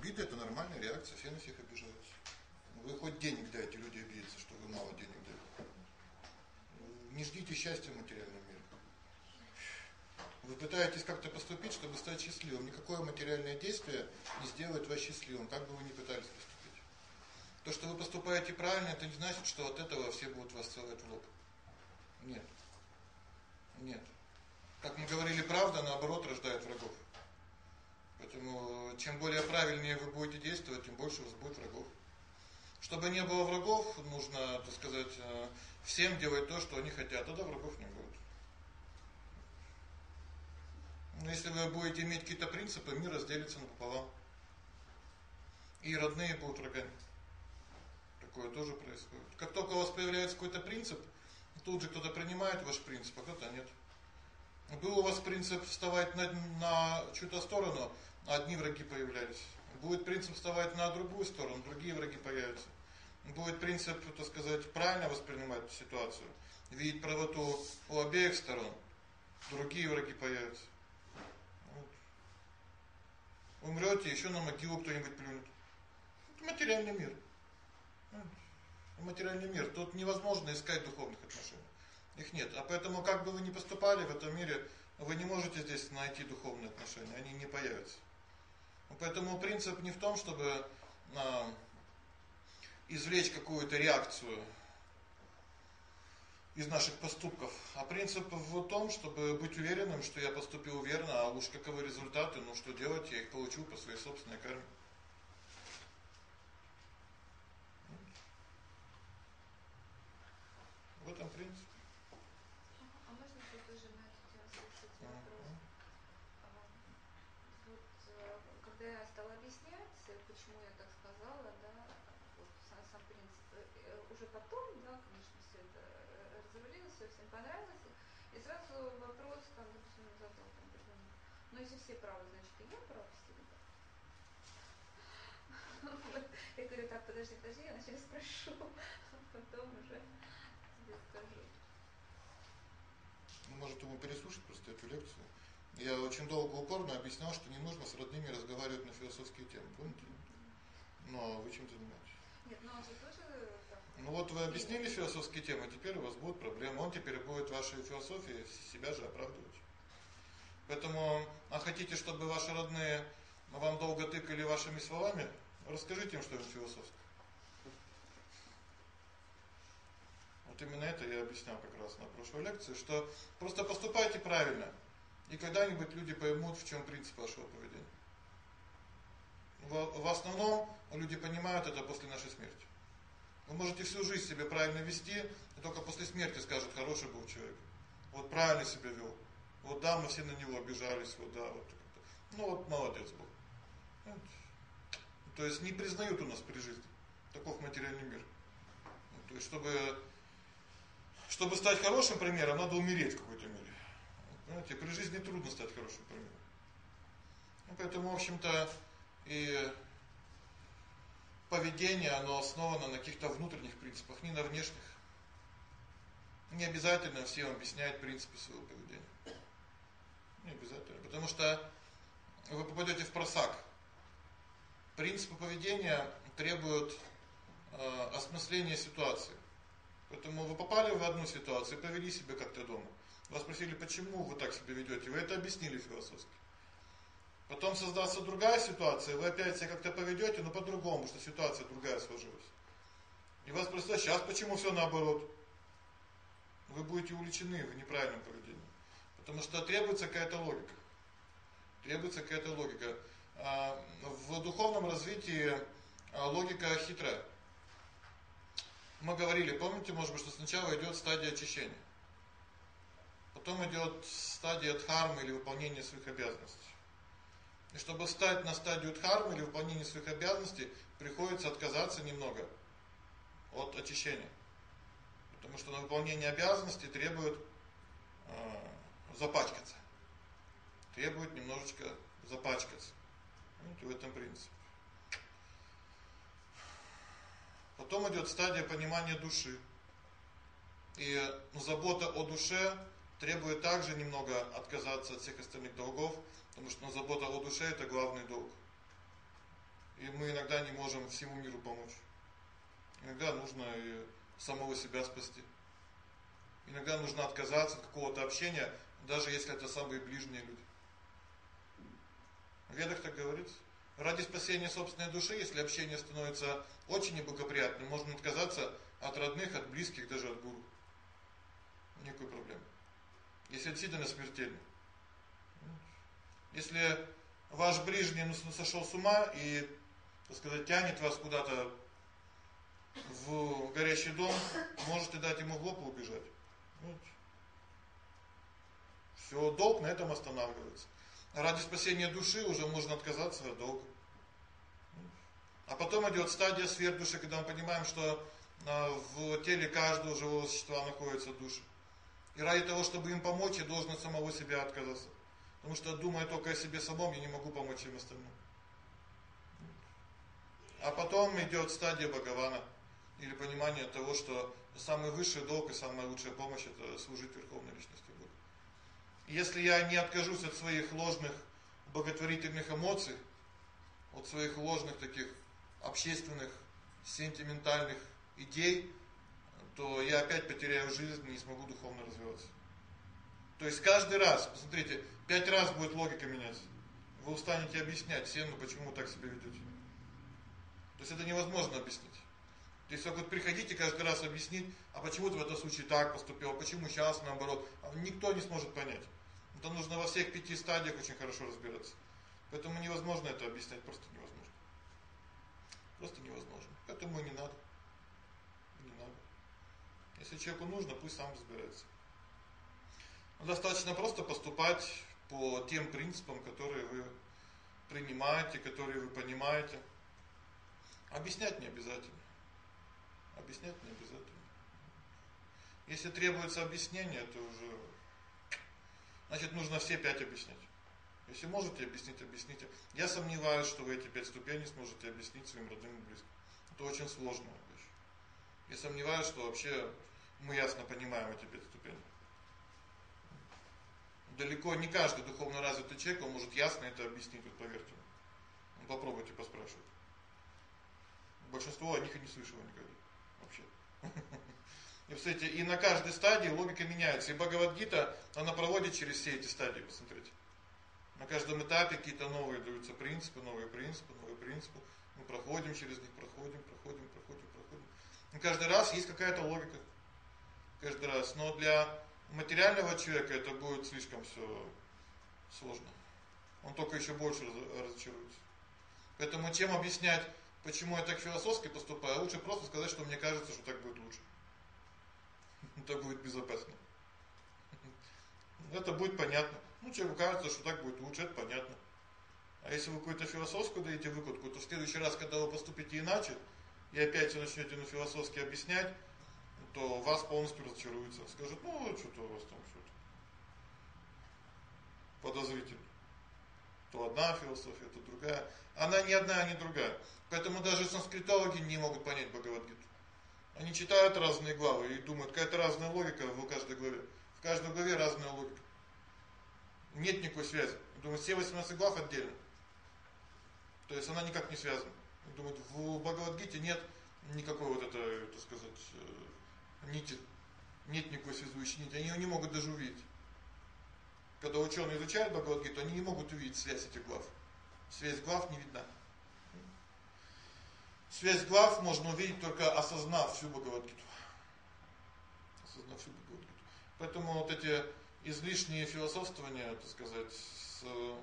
обида — это нормальная реакция, все на всех обижаются. Вы хоть денег дайте, люди обидятся, что вы мало денег даете. Не ждите счастья в материальном мире. Вы пытаетесь как-то поступить, чтобы стать счастливым. Никакое материальное действие не сделает вас счастливым, как бы вы ни пытались поступить. То, что вы поступаете правильно, это не значит, что от этого все будут вас целовать в лоб. Нет. Нет. Как мы говорили, правда, наоборот, рождает врагов. Поэтому, чем более правильнее вы будете действовать, тем больше у вас будет врагов. Чтобы не было врагов, нужно, так сказать, всем делать то, что они хотят, тогда врагов не будет. Но если вы будете иметь какие-то принципы, мир разделится напополам. И родные будут врагами. Такое тоже происходит. Как только у вас появляется какой-то принцип, тут же кто-то принимает ваш принцип, а кто-то нет. Был у вас принцип вставать на чью-то сторону, одни враги появлялись. Будет принцип вставать на другую сторону, другие враги появятся. Будет принцип, так сказать, правильно воспринимать ситуацию, видеть правоту у обеих сторон, другие враги появятся. Вот. Умрёте, ещё на могилу кто-нибудь плюнет. Это материальный мир. Материальный мир. Тут невозможно искать духовных отношений. Их нет. А поэтому, как бы вы ни поступали в этом мире, вы не можете здесь найти духовные отношения. Они не появятся. Поэтому принцип не в том, чтобы извлечь какую-то реакцию из наших поступков, а принцип в том, чтобы быть уверенным, что я поступил верно, а уж каковы результаты, ну что делать, я их получу по своей собственной карме. В этом принцип. А можно тоже на эту тему спросить вопрос? Вот, когда я стала объяснять, почему я так сказала, да, вот сам принцип, уже потом, да, конечно, все это разрулилось, все всем понравилось, и сразу вопрос, там, допустим, задал, там, ну если все правы, значит и я прав, всегда. Вот. Я говорю, так, подожди, я вначале спрошу, а потом уже тебе скажу. Ну, может, ему переслушать просто эту лекцию. Я очень долго упорно объяснял, что не нужно с родными разговаривать на философские темы. Помните? Но вы чем занимаетесь? Нет, но он же тоже так. Ну вот вы объяснили философские темы, теперь у вас будут проблемы. Он теперь будет вашей философией себя же оправдывать. Поэтому, а хотите, чтобы ваши родные вам долго тыкали вашими словами? Расскажите им, что это философское. Вот именно это я объяснял как раз на прошлой лекции, что просто поступайте правильно, и когда-нибудь люди поймут, в чем принцип вашего поведения. В основном люди понимают это после нашей смерти. Вы можете всю жизнь себя правильно вести, и только после смерти скажут, хороший был человек. Вот правильно себя вел. Вот да, мы все на него обижались, вот да, вот как-то. Ну вот молодец был. Вот. То есть не признают у нас при жизни. Таков материальный мир. То есть чтобы стать хорошим примером, надо умереть в какой-то мере. Понимаете, при жизни трудно стать хорошим примером. Ну, поэтому, в общем-то, и поведение, оно основано на каких-то внутренних принципах, не на внешних. Не обязательно всем объяснять принципы своего поведения. Не обязательно, потому что вы попадете в просак. Принципы поведения требуют осмысления ситуации. Поэтому вы попали в одну ситуацию, повели себя как-то дома. Вас спросили, почему вы так себя ведете, вы это объяснили философски. Потом создастся другая ситуация, вы опять себя как-то поведете, но по-другому, что ситуация другая сложилась. И вас спросят, сейчас почему все наоборот? Вы будете увлечены в неправильном поведении. Потому что требуется какая-то логика. Требуется какая-то логика. В духовном развитии логика хитрая. Мы говорили, помните, может быть, что сначала идет стадия очищения. Потом идет стадия дхармы или выполнения своих обязанностей. И чтобы встать на стадию дхармы или выполнения своих обязанностей, приходится отказаться немного от очищения. Потому что на выполнение обязанностей требует запачкаться. Требует немножечко запачкаться. Вот в этом принципе. Потом идет стадия понимания души. И забота о душе требует также немного отказаться от всех остальных долгов, потому что забота о душе это главный долг. И мы иногда не можем всему миру помочь. Иногда нужно и самого себя спасти. Иногда нужно отказаться от какого-то общения, даже если это самые ближние люди. В Ведах так говорится. Ради спасения собственной души, если общение становится очень неблагоприятным, можно отказаться от родных, от близких, даже от гуру. Никакой проблемы. Если действительно смертельно. Если ваш ближний сошел с ума и, так сказать, тянет вас куда-то в горящий дом, можете дать ему в лоб и убежать. Все, долг на этом останавливается. Ради спасения души уже можно отказаться от долга. А потом идет стадия сверхдуши, когда мы понимаем, что в теле каждого живого существа находится душа. И ради того, чтобы им помочь, я должен от самого себя отказаться. Потому что, думая только о себе самом, я не могу помочь им остальным. А потом идет стадия Бхагавана, или понимание того, что самый высший долг и самая лучшая помощь – это служить Верховной Личности Бога. Если я не откажусь от своих ложных благотворительных эмоций, от своих ложных таких общественных, сентиментальных идей, то я опять потеряю жизнь и не смогу духовно развиваться. То есть каждый раз, посмотрите, 5 раз будет логика меняться. Вы устанете объяснять всем, ну почему вы так себя ведете. То есть это невозможно объяснить. То есть вот приходите каждый раз объяснить, а почему ты в этом случае так поступил, а почему сейчас наоборот. Никто не сможет понять. Это нужно во всех 5 стадиях очень хорошо разбираться. Поэтому невозможно это объяснять, просто невозможно. Просто невозможно. Поэтому и не надо. Не надо. Если человеку нужно, пусть сам разбирается. Достаточно просто поступать по тем принципам, которые вы принимаете, которые вы понимаете. Объяснять не обязательно. Объяснять не обязательно. Если требуется объяснение, то уже, значит, нужно все 5 объяснять. Если можете объяснить, объясните. Я сомневаюсь, что вы эти 5 ступеней сможете объяснить своим родным и близким. Это очень сложная вещь. Я сомневаюсь, что вообще мы ясно понимаем эти 5 ступеней. Далеко не каждый духовно развитый человек, он может ясно это объяснить, вот поверьте. Попробуйте поспрашивать. Большинство о них и не слышало никогда. Вообще. И, кстати, и на каждой стадии логика меняется. И Бхагавад-гита, она проводит через все эти стадии, посмотрите. На каждом этапе какие-то новые даются принципы, новые принципы, новые принципы. Мы проходим через них, проходим. И каждый раз есть какая-то логика. Каждый раз. Но для материального человека это будет слишком все сложно. Он только еще больше разочаруется. Поэтому чем объяснять, почему я так философски поступаю, лучше просто сказать, что мне кажется, что так будет лучше. Так будет безопаснее. Это будет понятно. Ну, человеку кажется, что так будет лучше, это понятно. А если вы какую-то философскую даете выкладку, то в следующий раз, когда вы поступите иначе, и опять начнете на философски объяснять, то вас полностью разочаруется. Скажут, ну, что-то у вас там что-то подозрительно. То одна философия, то другая. Она ни одна, ни другая. Поэтому даже санскритологи не могут понять Бхагавад-гиту. Они читают разные главы и думают, какая-то разная логика в каждой главе. В каждой главе разная логика. Нет никакой связи. Думают, все 18 глав отдельно. То есть она никак не связана. Думают, в Бхагавад-гите нет никакой вот это, так сказать, нити. Нет никакой связующей нити. Они ее не могут даже увидеть. Когда ученые изучают Бхагавад-гиту, они не могут увидеть связь этих глав. Связь глав не видна. Связь глав можно увидеть только осознав всю Бхагавад-гиту. Осознав всю Бхагавад-гиту. Поэтому вот эти излишние философствования, так сказать, с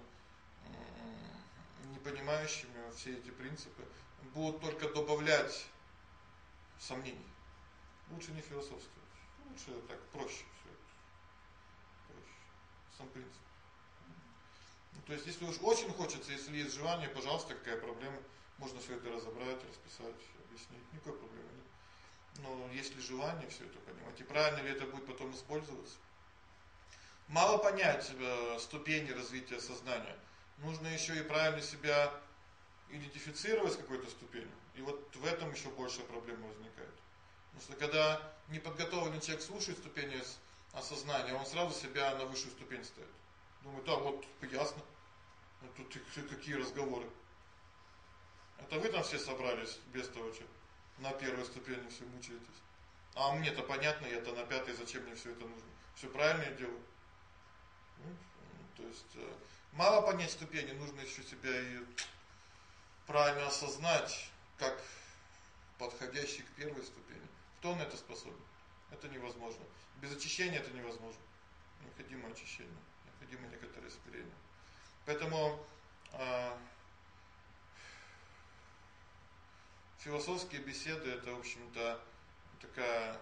непонимающими все эти принципы, будут только добавлять сомнений. Лучше не философствовать. Лучше так проще все это. Проще. Сам принцип. То есть, если уж очень хочется, если есть желание, пожалуйста, какая проблема, можно все это разобрать, расписать, объяснить, никакой проблемы нет. Но есть ли желание все это понимать, и правильно ли это будет потом использоваться. Мало понять ступени развития сознания, нужно еще и правильно себя идентифицировать с какой-то ступенью, и вот в этом еще больше проблем возникает. Потому что когда неподготовленный человек слушает ступени осознания, он сразу себя на высшую ступень ставит. Думает, вот ясно, тут какие разговоры. Это вы там все собрались без того, что на первой ступени все мучаетесь. А мне-то понятно, я-то на пятой, зачем мне все это нужно? Все правильно я делаю. То есть мало понять ступени, нужно еще себя и правильно осознать, как подходящий к первой ступени. Кто на это способен? Это невозможно. Без очищения это невозможно. Необходимо очищение, необходимо некоторое смирение. Поэтому философские беседы это, в общем-то, такая,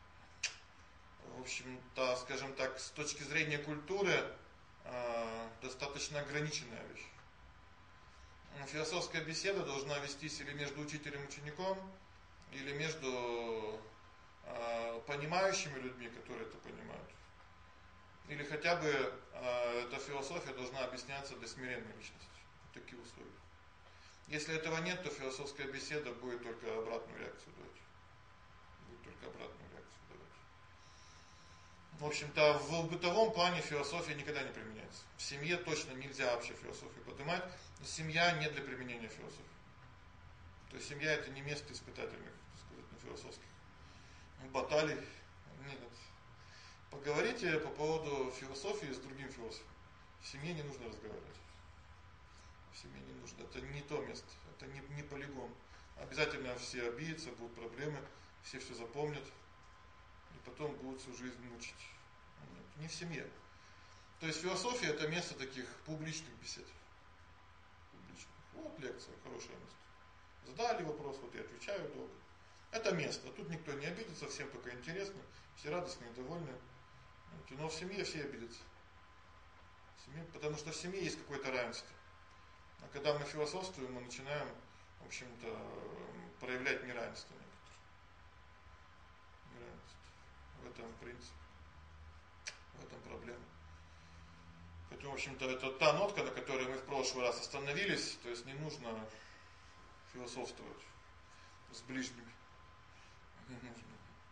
в общем-то, скажем так, с точки зрения культуры достаточно ограниченная вещь. Философская беседа должна вестись или между учителем и учеником, или между понимающими людьми, которые это понимают. Или хотя бы эта философия должна объясняться для смиренной личности. Такие условия. Если этого нет, то философская беседа будет только обратную реакцию давать. Будет только обратную реакцию давать. В общем-то, в бытовом плане философия никогда не применяется. В семье точно нельзя вообще философию поднимать. Семья не для применения философии. То есть семья это не место испытательных, так сказать, философских баталий. Нет. Поговорите по поводу философии с другим философом. В семье не нужно разговаривать. В семье не нужно. Это не то место. Это не полигон. Обязательно все обидятся, будут проблемы, все запомнят. И потом будут всю жизнь мучить. Нет, не в семье. То есть философия это место таких публичных бесед. Публичных. Вот лекция, хорошее место. Задали вопрос, вот я отвечаю долго. Это место. Тут никто не обидится, всем пока интересно, все радостные, довольны. Но в семье все обидятся. В семье, потому что в семье есть какое-то равенство. А когда мы философствуем, мы начинаем, в общем-то, проявлять неравенство некоторое. Неравенство. В этом принцип. В этом проблема. Поэтому, в общем-то, это та нотка, на которой мы в прошлый раз остановились. То есть не нужно философствовать с ближними. Не нужно.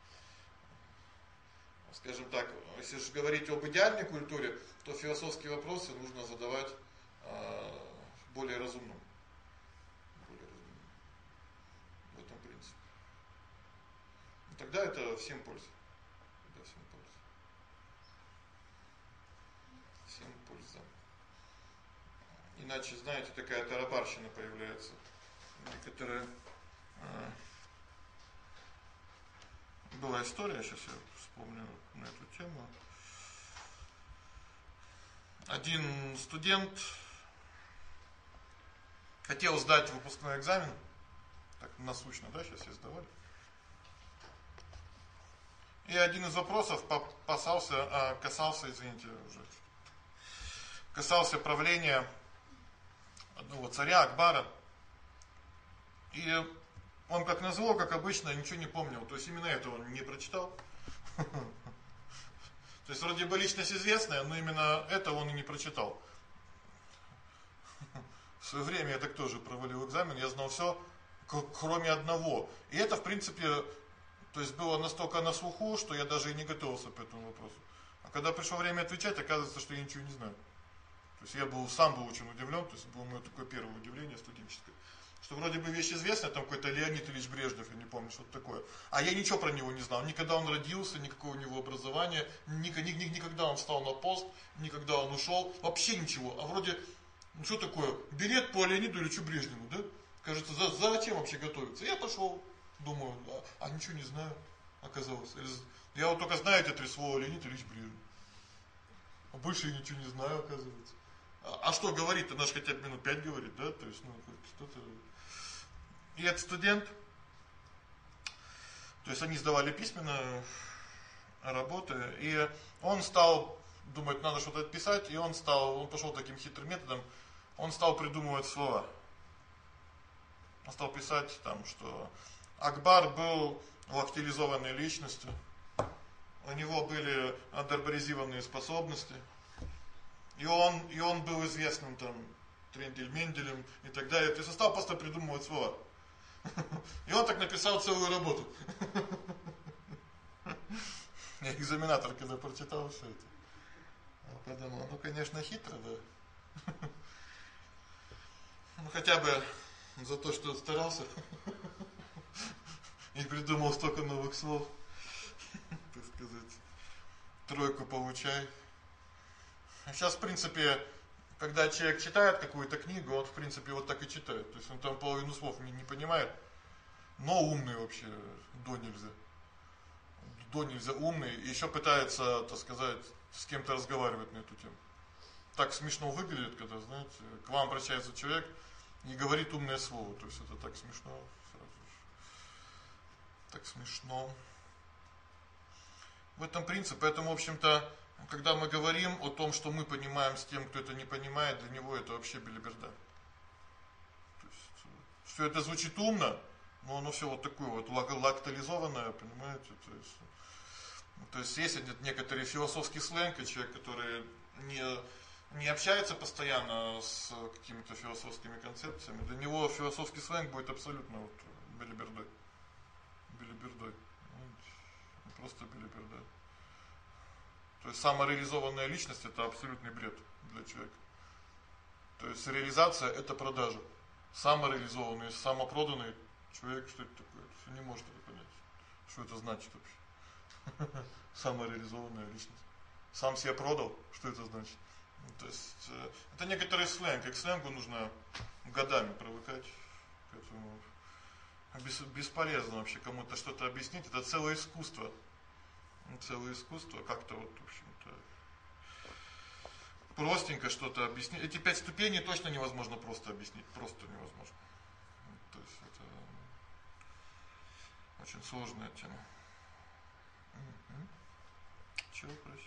Скажем так, если же говорить об идеальной культуре, то философские вопросы нужно задавать более разумно. Более разумно. В этом принципе. И тогда это всем польза. Тогда всем польза. Всем польза. Иначе, знаете, такая тарабарщина появляется. Некоторые была история, сейчас я вспомню на эту тему. Один студент хотел сдать выпускной экзамен. Так насущно, да, сейчас все сдавали. И один из вопросов касался правления одного царя Акбара. И он, как назло, как обычно, ничего не помнил. То есть именно это он не прочитал. То есть вроде бы личность известная, но именно это он и не прочитал. В свое время я так тоже провалил экзамен, я знал все, кроме одного. И это, в принципе, то есть было настолько на слуху, что я даже и не готовился к этому вопросу. А когда пришло время отвечать, оказывается, что я ничего не знаю. То есть я сам был очень удивлен, то есть было мое такое первое удивление студенческое. Что вроде бы вещь известная, там какой-то Леонид Ильич Брежнев, я не помню, что-то такое. А я ничего про него не знал. Никогда он родился, никакого у него образования, никогда он встал на пост, никогда он ушел, вообще ничего. А вроде, ну что такое, билет по Леониду Ильичу Брежневу, да? Кажется, зачем вообще готовиться? Я пошел, думаю, а ничего не знаю, оказалось. Я вот только знаю эти три слова Леонид Ильич Брежнев. А больше я ничего не знаю, оказывается. А что говорит-то? Наш хотя бы минут 5 говорит, да? То есть, ну, что-то... И этот студент, то есть они сдавали письменно работы, и он стал думать, надо что-то отписать, и он пошел таким хитрым методом, он стал придумывать слова. Он стал писать там, что Акбар был лактилизованной личностью, у него были андербаризированные способности, и он был известным там Трендель-Менделем и так далее. То есть он стал просто придумывать слова. И он так написал целую работу. Я экзаменатор, когда прочитал все это, подумал, ну конечно хитро, да. Ну хотя бы За то, что старался и придумал столько новых слов, так сказать. Тройку получай. Сейчас, в принципе, когда человек читает какую-то книгу, он, в принципе, вот так и читает. То есть он там половину слов не понимает, но умный вообще, до нельзя. До нельзя умный, и еще пытается, так сказать, с кем-то разговаривать на эту тему. Так смешно выглядит, когда, знаете, к вам обращается человек и говорит умное слово. То есть это так смешно сразу же. Так смешно. В этом принцип. Поэтому, в общем-то, когда мы говорим о том, что мы понимаем с тем, кто это не понимает, для него это вообще белиберда. То есть, все это звучит умно, но оно все вот такое вот лактализованное, понимаете? То есть есть некоторый философский сленг, и человек, который не общается постоянно с какими-то философскими концепциями, для него философский сленг будет абсолютно вот белибердой. Белибердой. Просто белиберда. То есть самореализованная личность это абсолютный бред для человека. То есть реализация это продажа. Самореализованный, самопроданный человек, что это такое? Он не может это понять. Что это значит вообще? Самореализованная личность. Сам себя продал, что это значит? То есть это некоторый сленг, и к сленгу нужно годами привыкать к этому. Бесполезно вообще кому-то что-то объяснить, это целое искусство. Целое искусство, как-то вот, в общем-то, простенько что-то объяснить. Эти 5 ступеней точно невозможно просто объяснить, просто невозможно. То есть это очень сложная тема. Чего вопросики?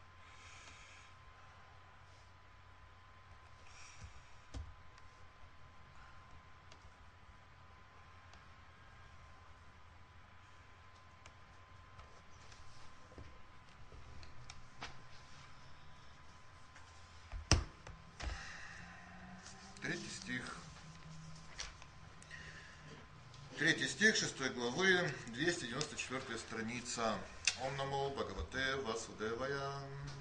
Третий стих 6 главы, 294 страница. Ом намо Бхагавате Васудевая.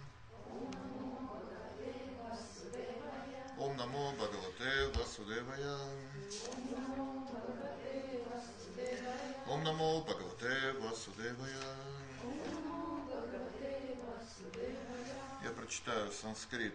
Ом намо Бхагавате Васудевая. Ом намо Бхагавате Васудевая. Я прочитаю санскрит.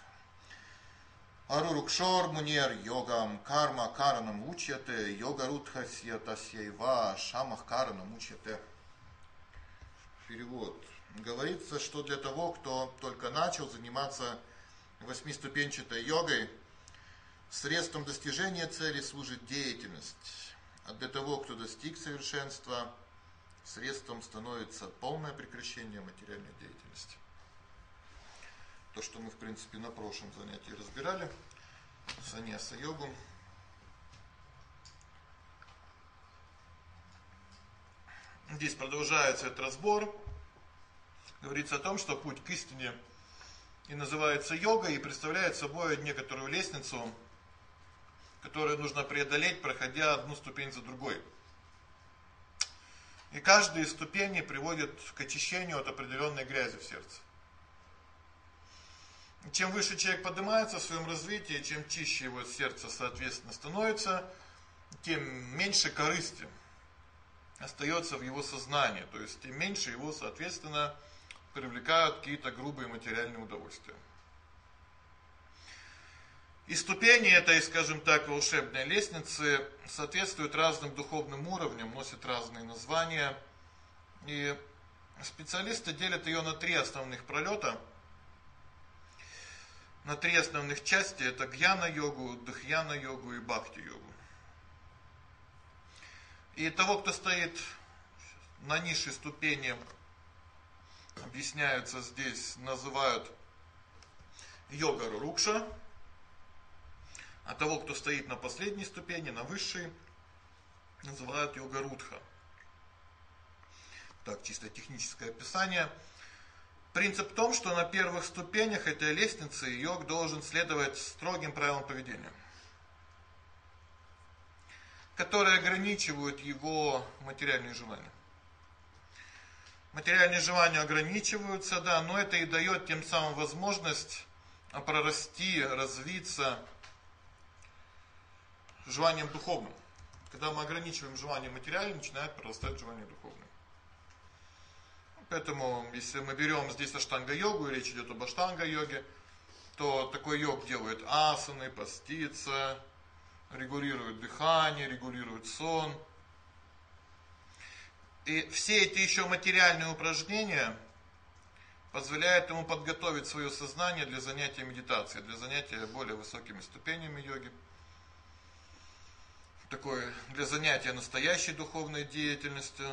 Арурукшор мунер йогам карма каранам учьяте, йога рудхасья тасьяйва шамах каранам учьяте. Перевод. Говорится, что для того, кто только начал заниматься 8-ступенчатой йогой, средством достижения цели служит деятельность. А для того, кто достиг совершенства, средством становится полное прекращение материальной деятельности. То, что мы, в принципе, на прошлом занятии разбирали, саньяса-йогу. Здесь продолжается этот разбор. Говорится о том, что путь к истине и называется йогой, и представляет собой некоторую лестницу, которую нужно преодолеть, проходя одну ступень за другой. И каждая из ступеней приводит к очищению от определенной грязи в сердце. Чем выше человек поднимается в своем развитии, чем чище его сердце, соответственно, становится, тем меньше корысти остается в его сознании, то есть тем меньше его, соответственно, привлекают какие-то грубые материальные удовольствия. И ступени этой, скажем так, волшебной лестницы соответствуют разным духовным уровням, носят разные названия. И специалисты делят ее на 3 основных пролета. На 3 основных части. Это гьяна-йогу, дхьяна-йогу и бхакти-йогу. И того, кто стоит на низшей ступени, объясняется здесь, называют йога-рурукша. А того, кто стоит на последней ступени, на высшей, называют йога-рудха. Так, чисто техническое описание. Принцип в том, что на первых ступенях этой лестницы йог должен следовать строгим правилам поведения, которые ограничивают его материальные желания. Материальные желания ограничиваются, да, но это и дает тем самым возможность прорасти, развиться желанием духовным. Когда мы ограничиваем желание материальное, начинает прорастать желание духовное. Поэтому, если мы берем здесь аштанга-йогу, и речь идет об аштанга-йоге, то такой йог делает асаны, постится, регулирует дыхание, регулирует сон. И все эти еще материальные упражнения позволяют ему подготовить свое сознание для занятия медитацией, для занятия более высокими ступенями йоги. Такое для занятия настоящей духовной деятельностью.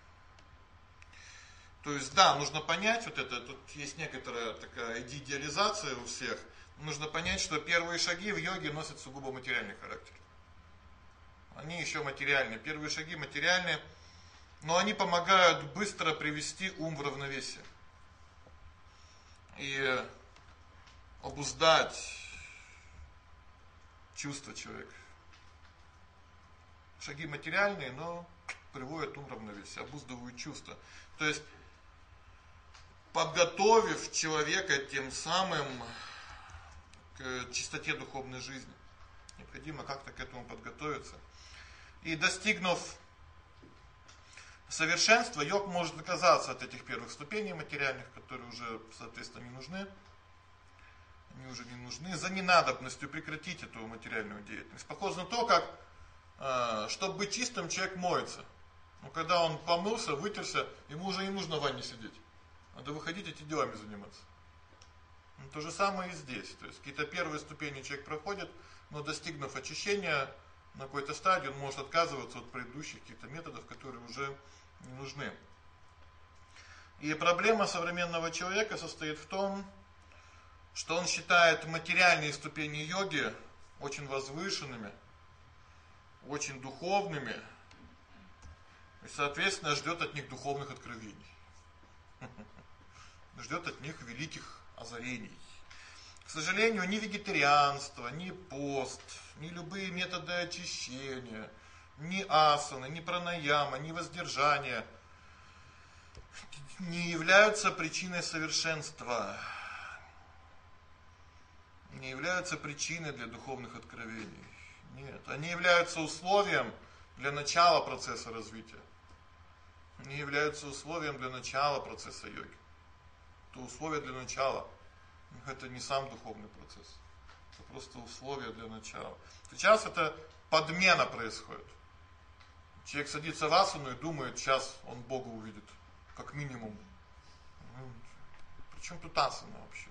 То есть, да, нужно понять вот это, тут есть некоторая такая идеализация у всех. Нужно понять, что первые шаги в йоге носят сугубо материальный характер. Они еще материальные, первые шаги материальные, но они помогают быстро привести ум в равновесие. И обуздать чувства человека. Шаги материальные, но приводят ум в равновесие, обуздывают чувства. То есть, подготовив человека тем самым к чистоте духовной жизни. Необходимо как-то к этому подготовиться. И достигнув совершенства, йог может отказаться от этих первых ступеней материальных, которые уже, соответственно, не нужны. Они уже не нужны. За ненадобностью прекратить эту материальную деятельность. Похоже на то, как, чтобы быть чистым, человек моется. Но когда он помылся, вытерся, ему уже не нужно в ванне сидеть. Надо выходить этими делами заниматься. То же самое и здесь. То есть какие-то первые ступени человек проходит, но достигнув очищения на какой-то стадии, он может отказываться от предыдущих каких-то методов, которые уже не нужны. И проблема современного человека состоит в том, что он считает материальные ступени йоги очень возвышенными, очень духовными, и, соответственно, ждет от них духовных откровений. Ждет от них великих озарений. К сожалению, ни вегетарианство, ни пост, ни любые методы очищения, ни асаны, ни пранаяма, ни воздержание не являются причиной совершенства, не являются причиной для духовных откровений. Нет, они являются условием для начала процесса развития. Они являются условием для начала процесса йоги. Это условие для начала. Это не сам духовный процесс. Это просто условие для начала. Сейчас это подмена происходит. Человек садится в асану и думает, сейчас он Бога увидит. Как минимум. Причем тут асана вообще?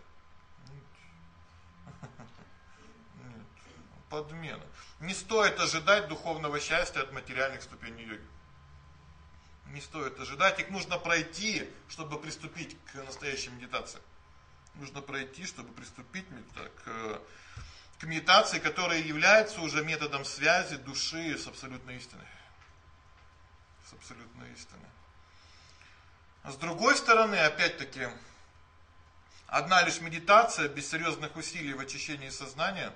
Нет. Подмена. Не стоит ожидать духовного счастья от материальных ступеней йоги. Не стоит ожидать. Их нужно пройти, чтобы приступить к настоящей медитации. Нужно пройти, чтобы приступить к медитации, которая является уже методом связи души с абсолютной истиной. С абсолютной истиной. С другой стороны, опять-таки, одна лишь медитация без серьезных усилий в очищении сознания,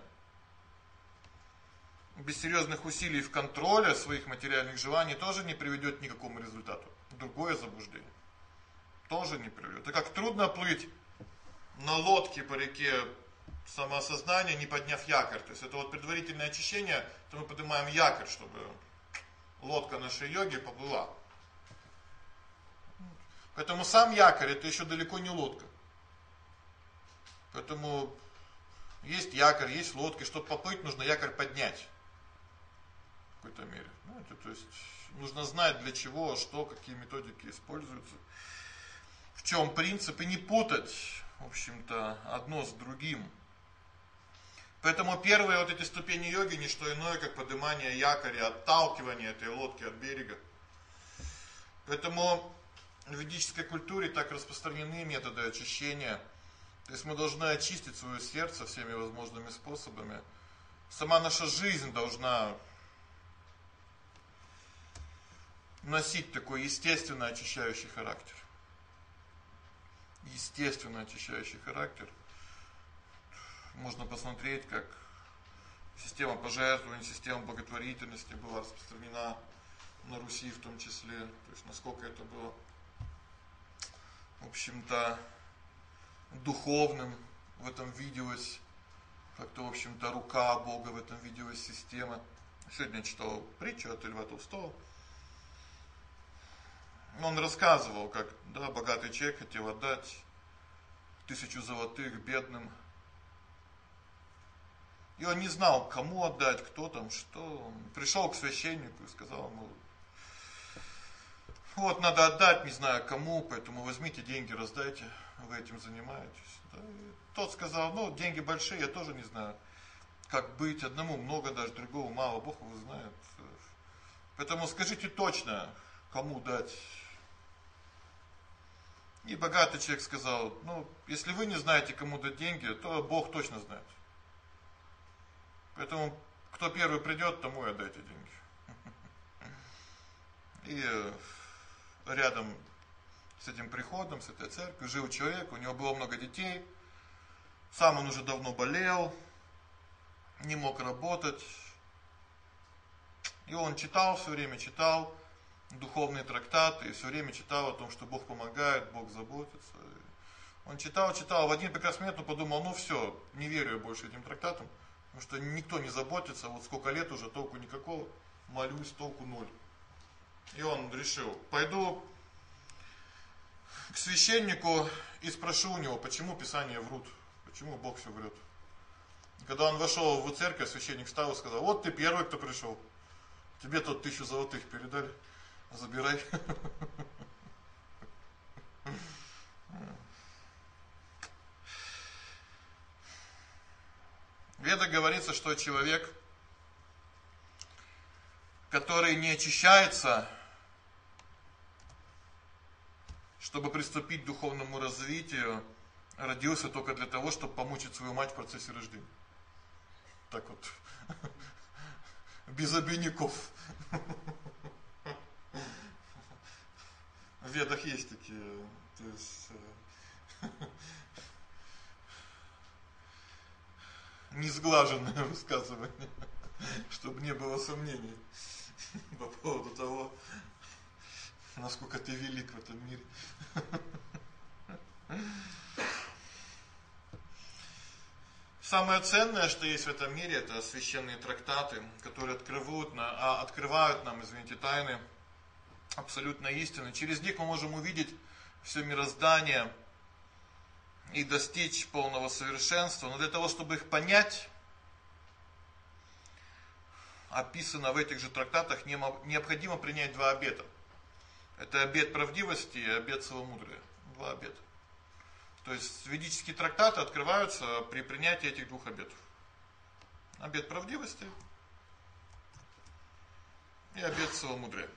без серьезных усилий в контроле своих материальных желаний тоже не приведет к никакому результату. Другое заблуждение тоже не приведет. Это как трудно плыть на лодке по реке самоосознания, не подняв якорь. То есть это вот предварительное очищение, то мы поднимаем якорь, чтобы лодка нашей йоги поплыла. Поэтому сам якорь это еще далеко не лодка. Поэтому есть якорь, есть лодки, чтобы поплыть, нужно якорь поднять. В какой-то мере. То есть нужно знать для чего, что, какие методики используются. В чем принцип, и не путать, в общем-то, одно с другим. Поэтому первые вот эти ступени йоги не что иное, как поднимание якоря, отталкивание этой лодки от берега. Поэтому в ведической культуре так распространены методы очищения. То есть мы должны очистить свое сердце всеми возможными способами. Сама наша жизнь должна носить такой естественно очищающий характер. Естественно очищающий характер. Можно посмотреть, как система пожертвований, система благотворительности была распространена на Руси в том числе. То есть насколько это было, в общем-то, духовным в этом виделось, как-то, в общем-то, рука Бога в этом виделась, система. Сегодня читал притчу от Льва Толстого. Он рассказывал, как, да, богатый человек хотел отдать 1000 золотых бедным. И он не знал, кому отдать, кто там, что. Он пришел к священнику и сказал ему: вот надо отдать, не знаю кому, поэтому возьмите деньги, раздайте, вы этим занимаетесь. Да? И тот сказал: ну, деньги большие, я тоже не знаю, как быть, одному много дашь, другому мало, Бог его знает. Поэтому скажите точно, кому дать. И богатый человек сказал: ну, если вы не знаете, кому дать деньги, то Бог точно знает. Поэтому, кто первый придет, тому и отдайте деньги. И рядом с этим приходом, с этой церковью жил человек, у него было много детей. Сам он уже давно болел, не мог работать. И он читал, все время читал духовные трактаты, и все время читал о том, что Бог помогает, Бог заботится. Он читал, в один прекрасный момент он подумал: ну все, не верю я больше этим трактатам, потому что никто не заботится, вот сколько лет уже, толку никакого, молюсь, толку ноль. И он решил: пойду к священнику и спрошу у него, почему Писания врут, почему Бог все врет. И когда он вошел в церковь, священник встал и сказал: вот ты первый, кто пришел, тебе тут 1000 золотых передали, забирай. В Ведах говорится, что человек, который не очищается, чтобы приступить к духовному развитию, родился только для того, чтобы помучить свою мать в процессе рождения. Так вот, без обиняков. В Ведах есть такие, то есть, несглаженное высказывание, чтобы не было сомнений по поводу того, насколько ты велик в этом мире. Самое ценное, что есть в этом мире, это священные трактаты, которые открывают нам, тайны абсолютной истины. Через них мы можем увидеть все мироздание и достичь полного совершенства. Но для того, чтобы их понять, описано в этих же трактатах, необходимо принять 2 обета. Это обет правдивости и обет целомудрия. 2 обета. То есть ведические трактаты открываются при принятии этих 2 обетов. Обет правдивости и обет целомудрия.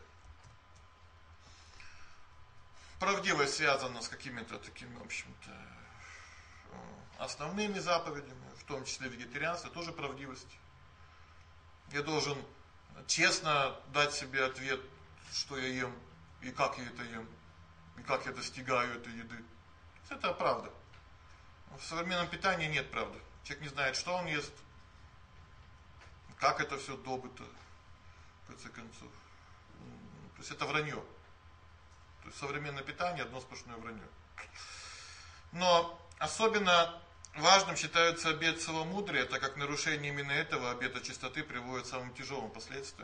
Правдивость связана с какими-то такими, в общем-то, основными заповедями, в том числе вегетарианство, тоже правдивость. Я должен честно дать себе ответ, что я ем, и как я это ем, и как я достигаю этой еды. Это правда. В современном питании нет правды. Человек не знает, что он ест, как это все добыто, в конце концов. То есть это вранье. То есть современное питание одно сплошное вранье. Но особенно важным считается обет целомудрия, так как нарушение именно этого обета чистоты приводит к самым тяжелым последствиям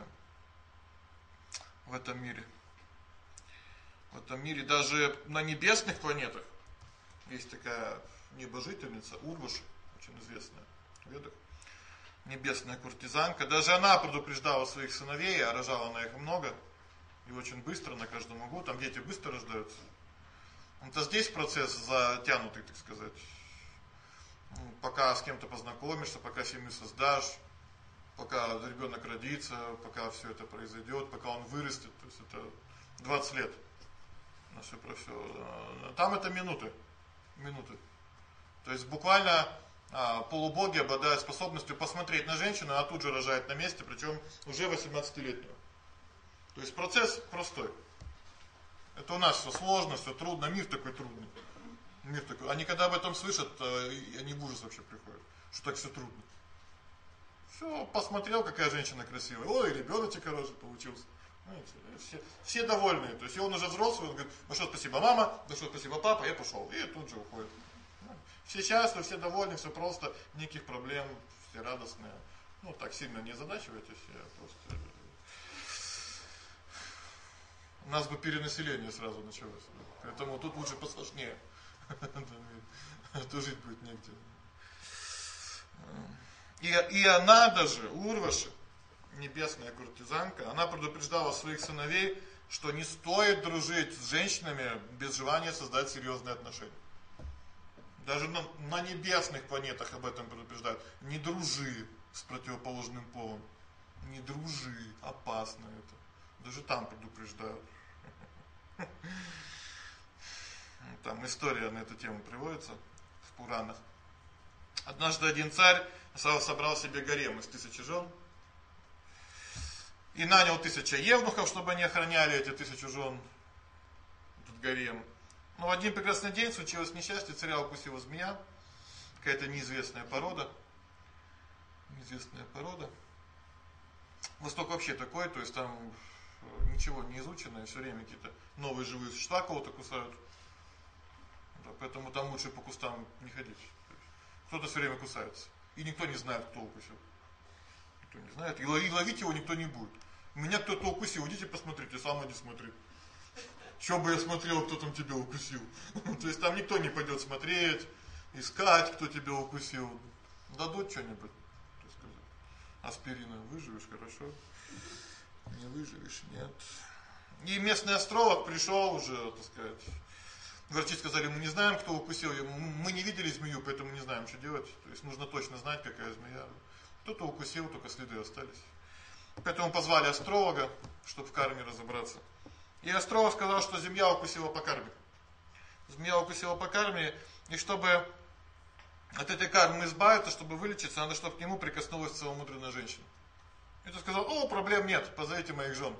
в этом мире. В этом мире даже на небесных планетах есть такая небожительница Урваши, очень известная в Ведах, небесная куртизанка. Даже она предупреждала своих сыновей, а рожала она их много и очень быстро, на каждом углу. Там дети быстро рождаются. Это здесь процесс затянутый, так сказать. Пока с кем-то познакомишься, пока семью создашь, пока ребенок родится, пока все это произойдет, пока он вырастет, то есть это 20 лет. На все про все. Там это минуты. То есть буквально полубоги обладают способностью посмотреть на женщину, а тут же рожает на месте, причем уже 18-летнюю. То есть процесс простой. Это у нас все сложно, все трудно, мир такой трудный. Мир такой. Они когда об этом слышат, они в ужас вообще приходят, что так все трудно. Все, посмотрел, какая женщина красивая. Ой, ребеночек хороший получился. Все довольные. То есть и он уже взрослый, он говорит: большое спасибо, мама, большое спасибо, папа, я пошел. И тут же уходит. Все счастливы, все довольны, все просто, никаких проблем, все радостные. Ну, так сильно не задачивайтесь, я просто... У нас бы перенаселение сразу началось. Поэтому тут лучше посложнее. То жить будет негде. И она даже, Урваши, небесная куртизанка, она предупреждала своих сыновей, что не стоит дружить с женщинами без желания создать серьезные отношения. Даже на небесных планетах об этом предупреждают. Не дружи с противоположным полом. Не дружи, опасно это. Даже там предупреждают. Там история на эту тему приводится в Пуранах. Однажды один царь собрал себе гарем из 1000 жен и нанял 1000 евнухов, чтобы они охраняли эти 1000 жен, этот гарем. Но в один прекрасный день случилось несчастье, царя укусила змея, какая-то неизвестная порода. Неизвестная порода. Восток вообще такой, то есть там ничего не изучено, и все время какие-то новые живые существа кого-то кусают. Да, поэтому там лучше по кустам не ходить. Кто-то все время кусается. И никто не знает, кто укусил. Никто не знает. И ловить его никто не будет. Меня кто-то укусил, идите посмотрите, сам иди смотри. Что бы я смотрел, кто там тебя укусил. То есть там никто не пойдет смотреть, искать, кто тебя укусил. Дадут что-нибудь, так сказать. Аспирина выживешь, хорошо. Не выживешь, нет. И местный астролог пришел уже, так сказать. Врачи сказали, мы не знаем, кто укусил ее. Мы не видели змею, поэтому не знаем, что делать. То есть нужно точно знать, какая змея. Кто-то укусил, только следы остались. Поэтому позвали астролога, чтобы в карме разобраться. И астролог сказал, что змея укусила по карме. Змея укусила по карме, и чтобы от этой кармы избавиться, чтобы вылечиться, надо, чтобы к нему прикоснулась целомудренная женщина. И тот сказал, о, проблем нет, позовите моих жен.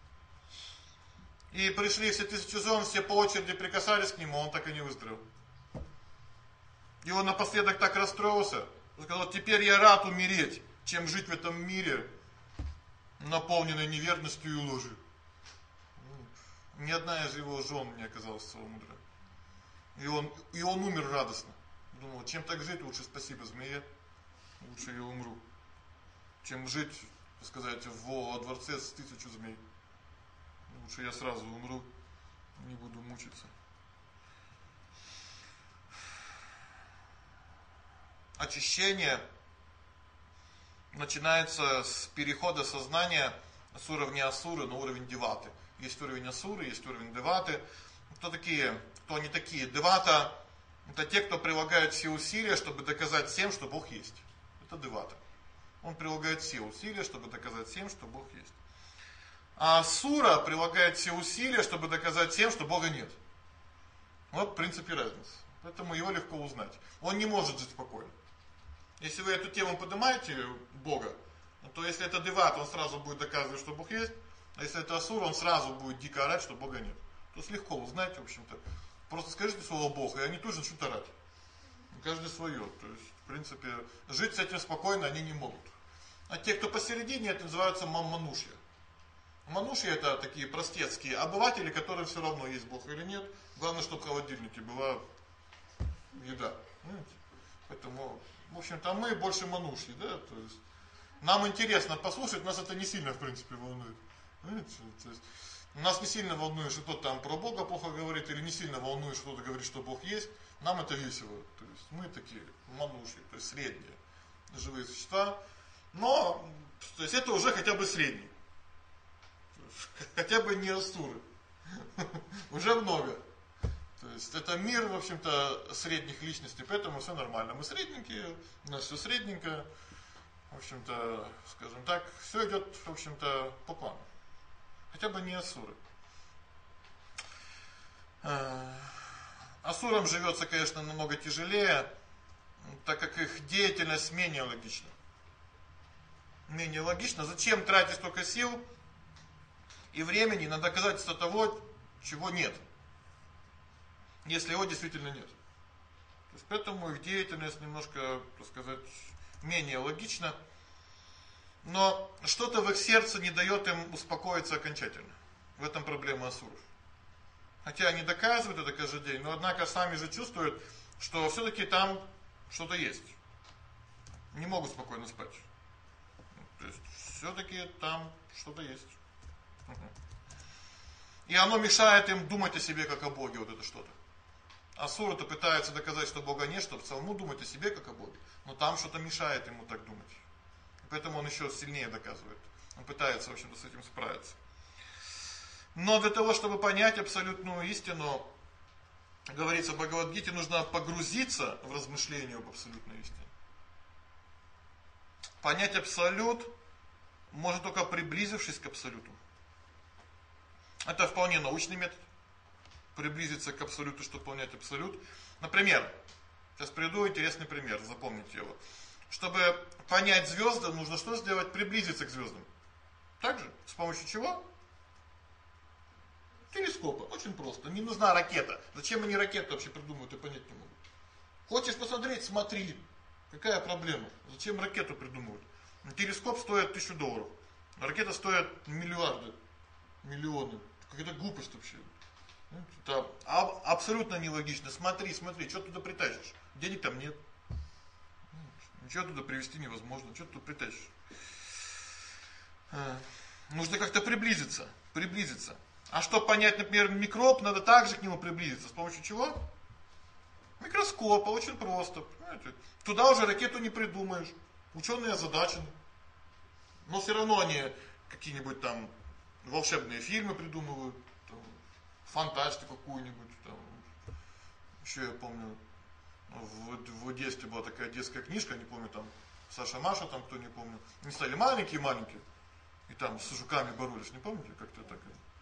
И пришли все 1000 жен, все по очереди прикасались к нему, он так и не выздоровел. И он напоследок так расстроился, сказал, теперь я рад умереть, чем жить в этом мире, наполненной неверностью и ложью. Ни одна из его жен не оказалась целомудренной. И он умер радостно. Думал, чем так жить, лучше спасибо змее, лучше я умру, чем жить, так сказать, во дворце с 1000 змей. Лучше я сразу умру, не буду мучиться. Очищение начинается с перехода сознания с уровня асуры на уровень деваты. Есть уровень асуры, есть уровень деваты. Кто такие, кто не такие? Девата — это те, кто прилагают все усилия, чтобы доказать всем, что Бог есть. Это девата. Он прилагает все усилия, чтобы доказать всем, что Бог есть. А асура прилагает все усилия, чтобы доказать всем, что Бога нет. Вот в принципе разница. Поэтому его легко узнать. Он не может жить спокойно. Если вы эту тему поднимаете, Бога, то если это деват, он сразу будет доказывать, что Бог есть. А если это асура, он сразу будет дико орать, что Бога нет. То есть легко узнать, в общем-то. Просто скажите слово Бог, и они тут же начнут орать. Каждый свое. То есть, в принципе, жить с этим спокойно они не могут. А те, кто посередине, это называется манушья. Манушья — это такие простецкие обыватели, которые все равно, есть Бог или нет. Главное, чтобы в холодильнике была еда. Понимаете? Поэтому, в общем-то, мы больше манушьи, да, то есть нам интересно послушать, нас это не сильно, в принципе, волнует. Понимаете? То есть нас не сильно волнует, что кто-то там про Бога плохо говорит, или не сильно волнует, что кто-то говорит, что Бог есть. Нам это весело. То есть мы такие манушьи, то есть средние живые существа. Но, то есть это уже хотя бы средний. Хотя бы не асуры. Уже много. То есть это мир, в общем-то, средних личностей, поэтому все нормально. Мы средненькие, у нас все средненько. В общем-то, скажем так, все идет, в общем-то, по плану. Хотя бы не асуры. Асурам живется, конечно, намного тяжелее, так как их деятельность менее логична. Менее логично. Зачем тратить столько сил и времени на доказательство того, чего нет, если его действительно нет. То есть поэтому их деятельность немножко, так сказать, менее логична, но что-то в их сердце не дает им успокоиться окончательно. В этом проблема асуров. Хотя они доказывают это каждый день, но однако сами же чувствуют, что все-таки там что-то есть. Не могут спокойно спать. все-таки там что-то есть. И оно мешает им думать о себе как о Боге, вот это что-то. Асура-то пытается доказать, что Бога нет, чтобы самому думать о себе как о Боге. Но там что-то мешает ему так думать. И поэтому он еще сильнее доказывает. Он пытается, в общем-то, с этим справиться. Но для того, чтобы понять абсолютную истину, говорится в Бхагавад-гите, нужно погрузиться в размышления об абсолютной истине. Понять абсолют можно только приблизившись к абсолюту. Это вполне научный метод. Приблизиться к абсолюту, чтобы понять абсолют. Например, сейчас приведу интересный пример, запомните его. Чтобы понять звезды, нужно что сделать? Приблизиться к звездам. Также, с помощью чего? Телескопа. Очень просто. Не нужна ракета. Зачем они ракету вообще придумывают, я понять не могу. Хочешь посмотреть? Смотри. Какая проблема? Зачем ракету придумывают? Телескоп стоит $1000. Ракета стоит миллиарды, миллионы. Какая-то глупость вообще. Это абсолютно нелогично. Смотри, что туда притащишь? Денег там нет. Ничего туда привезти невозможно. Что ты тут притащишь? Нужно как-то приблизиться. А чтобы понять, например, микроб, надо также к нему приблизиться. С помощью чего? Микроскопа. Очень просто. Понимаете? Туда уже ракету не придумаешь. Ученые озадачены. Но все равно они какие-нибудь там волшебные фильмы придумывают. Там, фантастику какую-нибудь. Там. Еще я помню, в детстве была такая детская книжка, не помню, там Саша Маша, там кто не помню. Они стали маленькие-маленькие. И там с жуками боролись. Не помните? Как-то так.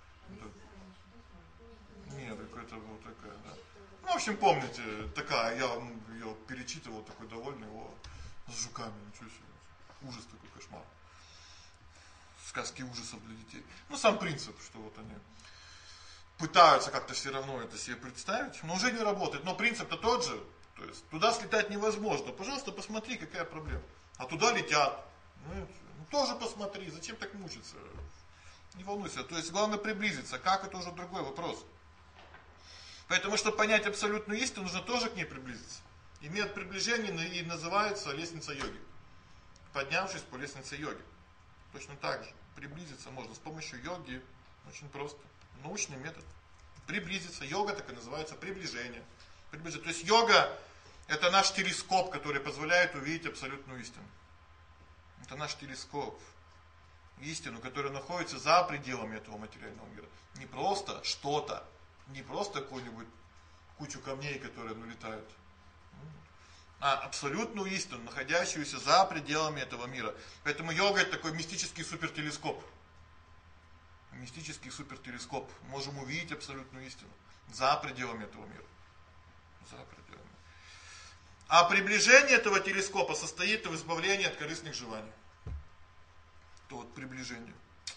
Нет, какая-то вот такая, да. Ну, в общем, помните, такая, я ее перечитывал, такой довольный, с жуками, ничего себе. Ужас такой, кошмар. Сказки ужасов для детей. Ну, сам принцип, что вот они пытаются как-то все равно это себе представить, но уже не работает. Но принцип-то тот же, то есть туда слетать невозможно. Пожалуйста, посмотри, какая проблема. А туда летят. Ну, тоже посмотри, зачем так мучиться? Не волнуйся, то есть главное приблизиться. Как, это уже другой вопрос. Поэтому, чтобы понять абсолютную истину, нужно тоже к ней приблизиться. И метод приближения и называется лестница йоги. Поднявшись по лестнице йоги. Точно так же. Приблизиться можно с помощью йоги. Очень просто. Научный метод. Приблизиться. Йога так и называется приближение. То есть йога это наш телескоп, который позволяет увидеть абсолютную истину. Это наш телескоп. Истину, которая находится за пределами этого материального мира. Не просто что-то, не просто какую-нибудь кучу камней, которые летают, а абсолютную истину, находящуюся за пределами этого мира. Поэтому йога это такой мистический супертелескоп. Мистический супертелескоп. Можем увидеть абсолютную истину за пределами этого мира. За пределами. А приближение этого телескопа состоит в избавлении от корыстных желаний. То вот приближение.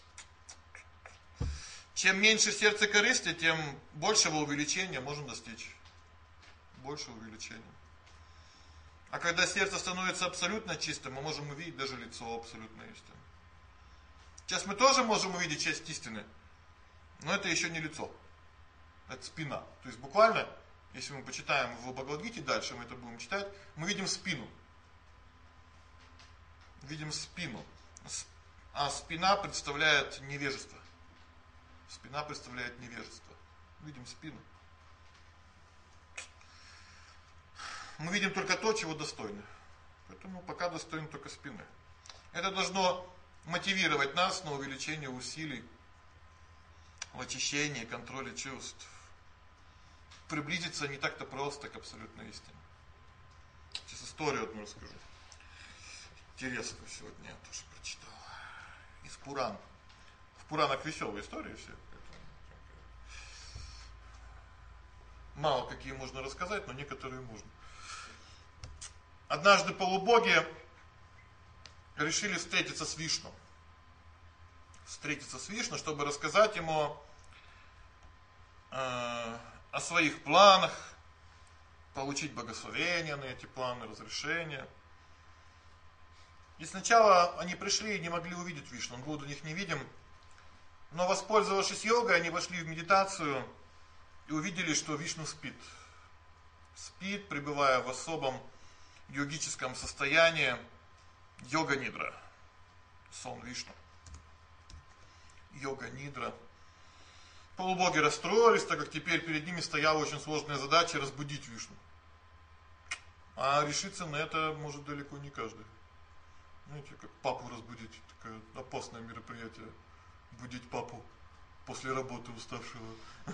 Чем меньше в сердце корысти, тем большего увеличения можно достичь. Большего увеличения. А когда сердце становится абсолютно чистым, мы можем увидеть даже лицо абсолютной истины. Сейчас мы тоже можем увидеть часть истины, но это еще не лицо. Это спина. То есть буквально, если мы почитаем в Бхагавад-гите, дальше мы это будем читать, мы видим спину. Видим спину. А спина представляет невежество. Спина представляет невежество. Видим спину. Мы видим только то, чего достойны. Поэтому пока достойны только спины. Это должно мотивировать нас на увеличение усилий, в очищении, контроле чувств. Приблизиться не так-то просто к абсолютной истине. Сейчас историю одну расскажу. Интересную сегодня я тоже прочитал. Из Пуран. В Пуранах веселые истории все. Мало какие можно рассказать, но некоторые можно. Однажды полубоги решили встретиться с Вишну. Встретиться с Вишну, чтобы рассказать ему о своих планах, получить благословение на эти планы, разрешение. И сначала они пришли и не могли увидеть Вишну, он был для них невидим. Но воспользовавшись йогой, они вошли в медитацию и увидели, что Вишну спит. Спит, пребывая в особом йогическом состоянии йога-нидра. сон Вишну. Йога Нидра. Полубоги расстроились, так как теперь перед ними стояла очень сложная задача разбудить Вишну. А решиться на это может далеко не каждый. Знаете, как папу разбудить, такое опасное мероприятие. Будить папу после работы уставшего.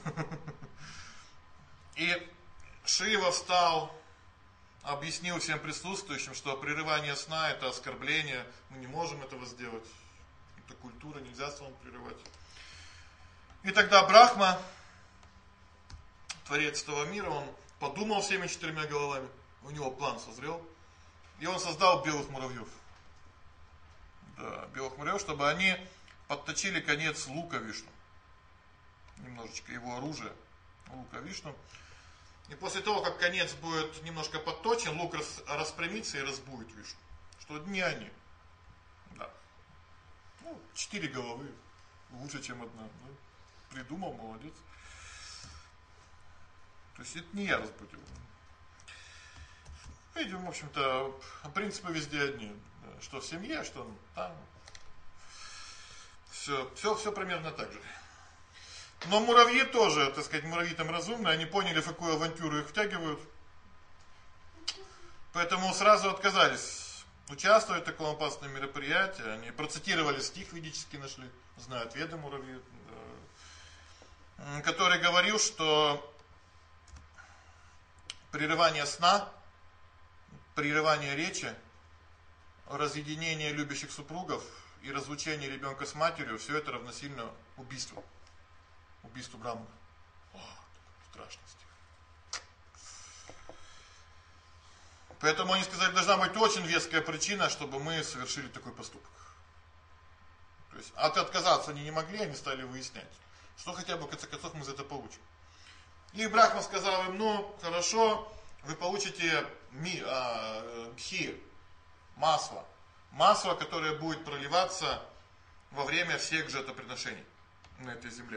И Шива встал, объяснил всем присутствующим, что прерывание сна это оскорбление, мы не можем этого сделать. Это культура, нельзя сон прерывать. И тогда Брахма, творец этого мира, он подумал всеми 4 головами, у него план созрел, и он создал белых муравьев. Да, белых муравьев, чтобы они подточили конец лука Вишну. Немножечко его оружия, лука Вишну. И после того, как конец будет немножко подточен, лук распрямится и разбудит Вишну. Что не они. Да. 4 головы. Лучше, чем одна. Да? Придумал, молодец. То есть это не я разбудил. Видим, в общем-то, принципы везде одни. Что в семье, что там. Все примерно так же. Но муравьи тоже, так сказать, муравьи там разумные, они поняли, в какую авантюру их втягивают. Поэтому сразу отказались участвовать в таком опасном мероприятии. Они процитировали стих ведический, нашли, знают Веды муравьи, который говорил, что прерывание сна, прерывание речи, разъединение любящих супругов и разлучение ребенка с матерью, все это равносильно убийству. Убийству Брахмана. Страшный стих. Поэтому они сказали, должна быть очень веская причина, чтобы мы совершили такой поступок. То есть отказаться они не могли, они стали выяснять, что хотя бы в конце концов мы за это получим. И Брахма сказал им, ну хорошо, вы получите гхи, масло. Масло, которое будет проливаться во время всех жертвоприношений на этой земле.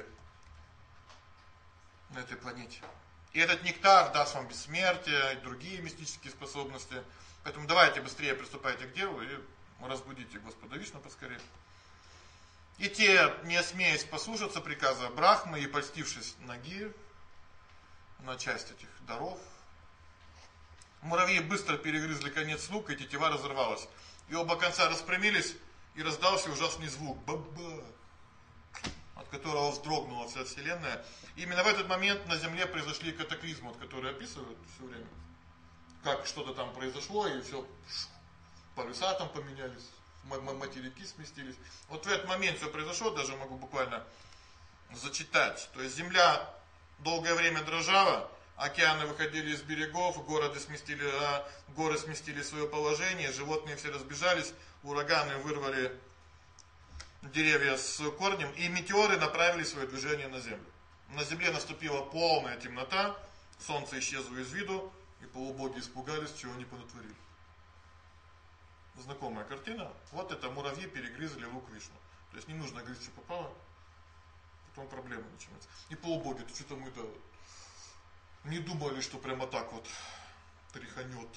На этой планете. И этот нектар даст вам бессмертие и другие мистические способности. Поэтому давайте быстрее приступайте к делу и разбудите Господа Вишну поскорее. И те, не смеясь послушаться приказа Брахмы и польстившись ноги на часть этих даров, муравьи быстро перегрызли конец лука, и тетива разорвалась. И оба конца распрямились, и раздался ужасный звук. Ба-ба! От которого вздрогнула вся вселенная. И именно в этот момент на земле произошли катаклизмы, которые описывают все время. Как что-то там произошло, и все, полюса там поменялись, материки сместились. Вот в этот момент все произошло, даже могу буквально зачитать. То есть земля долгое время дрожала, океаны выходили из берегов, горы сместили свое положение, животные все разбежались, ураганы вырвали деревья с корнем, и метеоры направили свое движение на землю. На земле наступила полная темнота, солнце исчезло из виду, и полубоги испугались, чего они понатворили. Знакомая картина. Вот это муравьи перегрызли лук Вишну. То есть не нужно грызть, что попало, потом проблемы начинаются. И полубоги, то что-то мы не думали, что прямо так вот тряханет.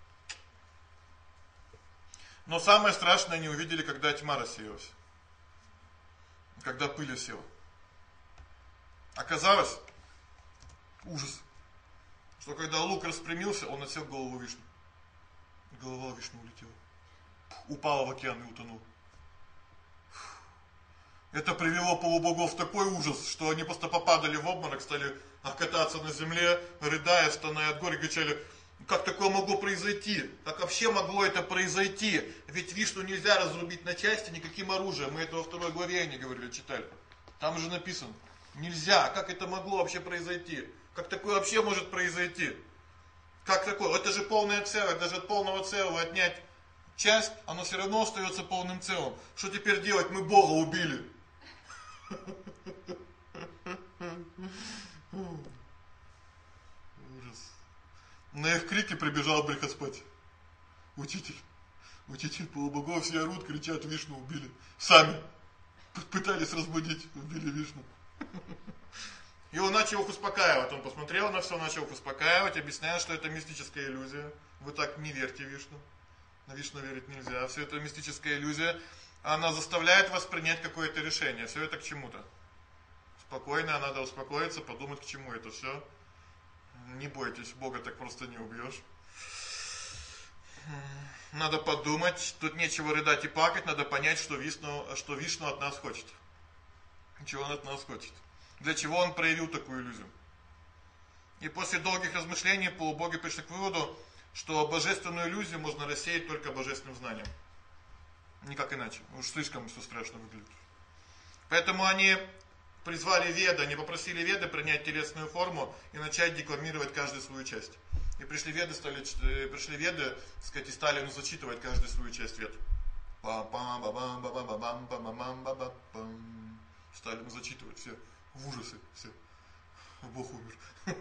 Но самое страшное они увидели, когда тьма рассеялась. Когда пыль осела. Оказалось, ужас, что когда лук распрямился, он отсек голову Вишну. Голова Вишну улетела. Упала в океан и утонула. Это привело полубогов в такой ужас, что они просто попадали в обморок, стали кататься на земле, рыдая, стоная от горя, кричали: как такое могло произойти? Как вообще могло это произойти? Ведь Вишну нельзя разрубить на части никаким оружием. Мы это во 2 главе они говорили, читали. Там же написано. Нельзя. Как это могло вообще произойти? Как такое вообще может произойти? Как такое? Это же полное целое. Даже от полного целого отнять часть, оно все равно остается полным целым. Что теперь делать? Мы Бога убили. Ужас. На их крики прибежал Брихаспати. Учитель полубогов, все орут, кричат: Вишну убили. Сами пытались разбудить, убили Вишну. И он начал их успокаивать. Он посмотрел на все, начал их успокаивать, объясняя, что это мистическая иллюзия. Вы так не верьте Вишну. На Вишну верить нельзя. Все это мистическая иллюзия. она заставляет вас принять какое-то решение. Все это к чему-то. Спокойно, надо успокоиться, подумать, к чему это все. Не бойтесь, Бога так просто не убьешь. Надо подумать, тут нечего рыдать и плакать, надо понять, что Вишну от нас хочет. Чего он от нас хочет. Для чего он проявил такую иллюзию. И после долгих размышлений полубоги пришли к выводу, что божественную иллюзию можно рассеять только божественным знанием. Никак иначе. Уж слишком все страшно выглядит. Поэтому они призвали Веды, они попросили Веды принять телесную форму и начать декламировать каждую свою часть. И пришли Веды, так сказать, и стали зачитывать каждую свою часть Вед. Стали зачитывать все в ужасе, все. Бог умер.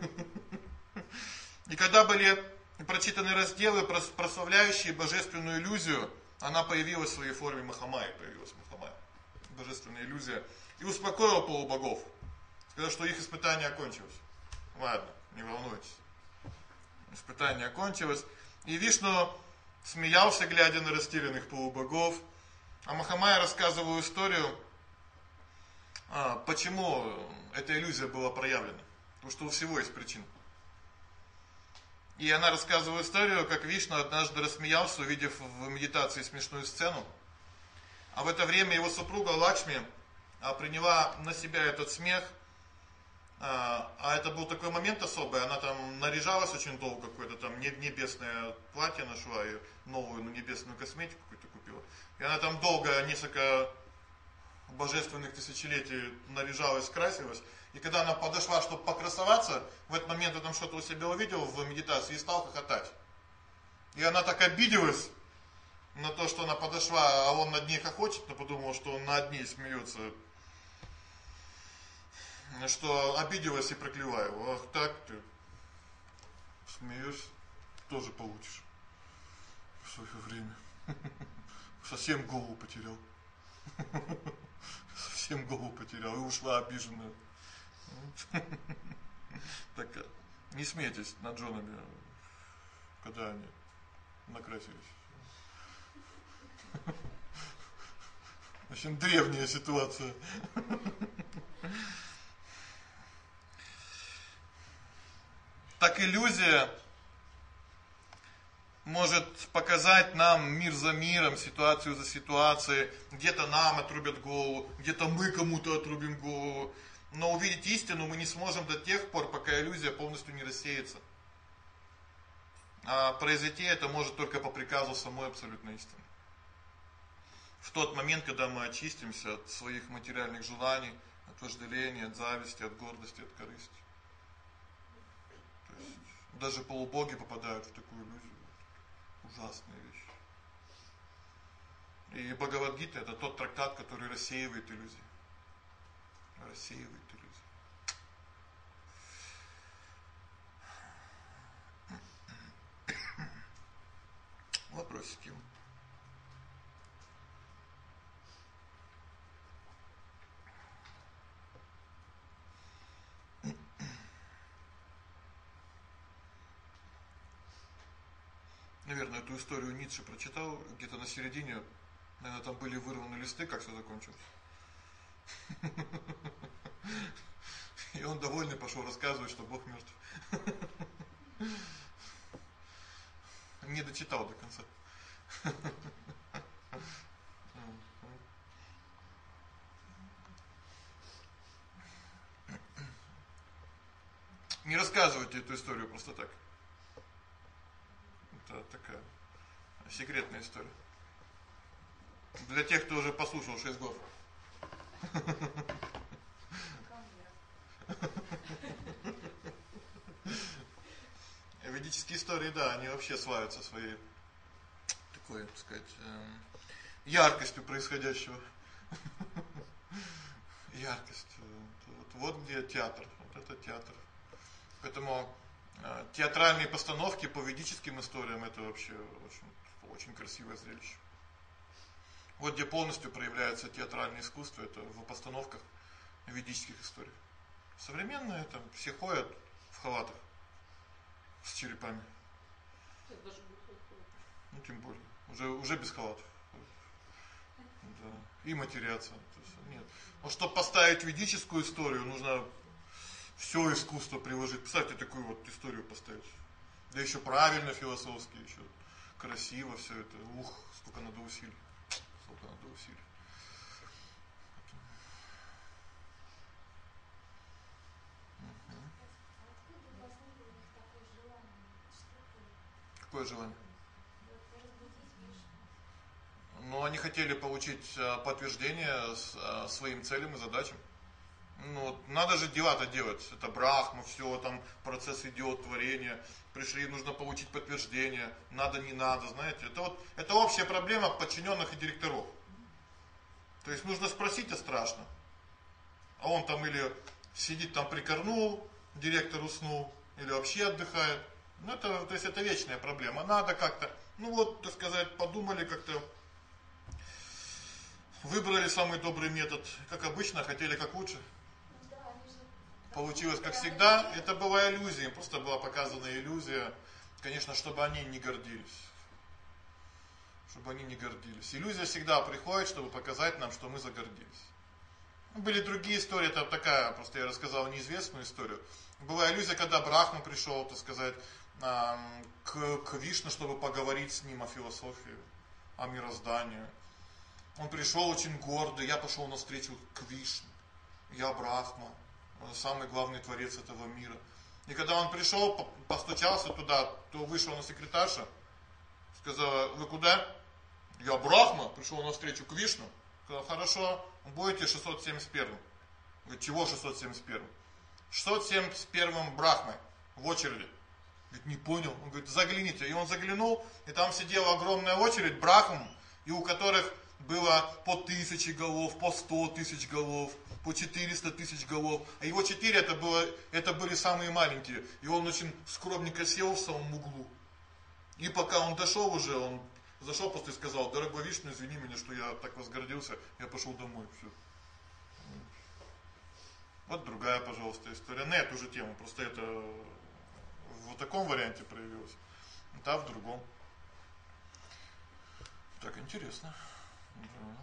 И когда были прочитаны разделы, прославляющие божественную иллюзию, она появилась в своей форме Махамайи, божественная иллюзия, и успокоила полубогов, сказав, что их испытание окончилось. Ладно, не волнуйтесь. Испытание окончилось, и Вишну смеялся, глядя на растерянных полубогов, а Махамайя рассказывала историю, почему эта иллюзия была проявлена. Потому что у всего есть причина. И она рассказывала историю, как Вишну однажды рассмеялся, увидев в медитации смешную сцену. А в это время его супруга Лакшми приняла на себя этот смех. А это был такой момент особый. Она там наряжалась очень долго, какое-то там небесное платье нашла, и новую небесную косметику какую-то купила. И она там долго, несколько божественных тысячелетий наряжалась, красилась. И когда она подошла, чтобы покрасоваться, в этот момент он там что-то у себя увидел в медитации и стал хохотать. И она так обиделась на то, что она подошла, а он над ней хохочет, но подумала, что он над ней смеется. Что обиделась и проклевала его. Ах так ты смеешься, тоже получишь в свое время. Совсем голову потерял. Совсем голову потерял и ушла обиженная. Так, не смейтесь над женами, когда они накрасились. Очень древняя ситуация. Так иллюзия может показать нам мир за миром, ситуацию за ситуацией. Где-то нам отрубят голову, где-то мы кому-то отрубим голову. Но увидеть истину мы не сможем до тех пор, пока иллюзия полностью не рассеется. А произойти это может только по приказу самой абсолютной истины. В тот момент, когда мы очистимся от своих материальных желаний, от вожделения, от зависти, от гордости, от корысти. То есть даже полубоги попадают в такую иллюзию. Ужасная вещь. И Бхагавад-гита — это тот трактат, который рассеивает иллюзии. Рассеивает иллюзии. Вопросики. Наверное, эту историю Ницше прочитал, где-то на середине, наверное, там были вырваны листы, как все закончилось. И он довольный пошел рассказывать, что Бог мертв. Не дочитал до конца. Не рассказывайте эту историю просто так. Это такая секретная история. Для тех, кто уже послушал 6 глав. Ведические истории, да, они вообще славятся своей такой, так сказать, яркостью происходящего. Яркость. Вот где театр. Вот это театр. Поэтому театральные постановки по ведическим историям — это вообще очень красивое зрелище. Вот где полностью проявляется театральное искусство — это в постановках ведических историй. Современные там все ходят в халатах с черепами. Ну тем более. Уже без халатов. Да. и матерятся. То есть, нет. Вот чтобы поставить ведическую историю, нужно все искусство приложить. Представьте, такую вот историю поставить. Да еще правильно философски, еще красиво все это. Ух, сколько надо усилий. Сколько надо усилий. Какое желание? Ну, они хотели получить подтверждение своим целям и задачам. Ну, надо же дела-то делать. Это Брахма, все, там процесс идет, творение. Пришли, нужно получить подтверждение. Надо, не надо, знаете. Это общая проблема подчиненных и директоров. То есть нужно спросить, а страшно. А он там или сидит там прикорнул, директор уснул, или вообще отдыхает. Ну, то есть это вечная проблема. Надо как-то, ну вот, так сказать, подумали как-то, выбрали самый добрый метод. Как обычно, хотели как лучше. Получилось как всегда. Это была иллюзия, просто была показана иллюзия. Конечно, чтобы они не гордились. Чтобы они не гордились. Иллюзия всегда приходит, чтобы показать нам, что мы загордились. Были другие истории, это такая, просто я рассказал неизвестную историю. Была иллюзия, когда Брахма пришел, так сказать, к Вишну, чтобы поговорить с ним о философии, о мироздании. Он пришел очень гордый, я пошел навстречу к Вишну. Я Брахма, самый главный творец этого мира. И когда он пришел, постучался туда, то вышла на секретарша, сказала: вы куда? Я Брахма, пришел навстречу к Вишну. Сказал: хорошо, будете 671. Говорит: чего 671? 671 Брахмой в очереди. Говорит: не понял. Он говорит: загляните. И он заглянул, и там сидела огромная очередь Брахм, и у которых было по 1000 голов, по 100 тысяч голов, по 400 тысяч голов. А его 4 это были самые маленькие. И он очень скромненько сел в самом углу. И пока он дошел уже, он зашел просто и сказал: дорогой Вишну, извини меня, что я так возгордился, я пошел домой. Все. Вот другая, пожалуйста, история. На эту же тему, просто это в таком варианте проявилось, а в другом. Так, интересно. Да.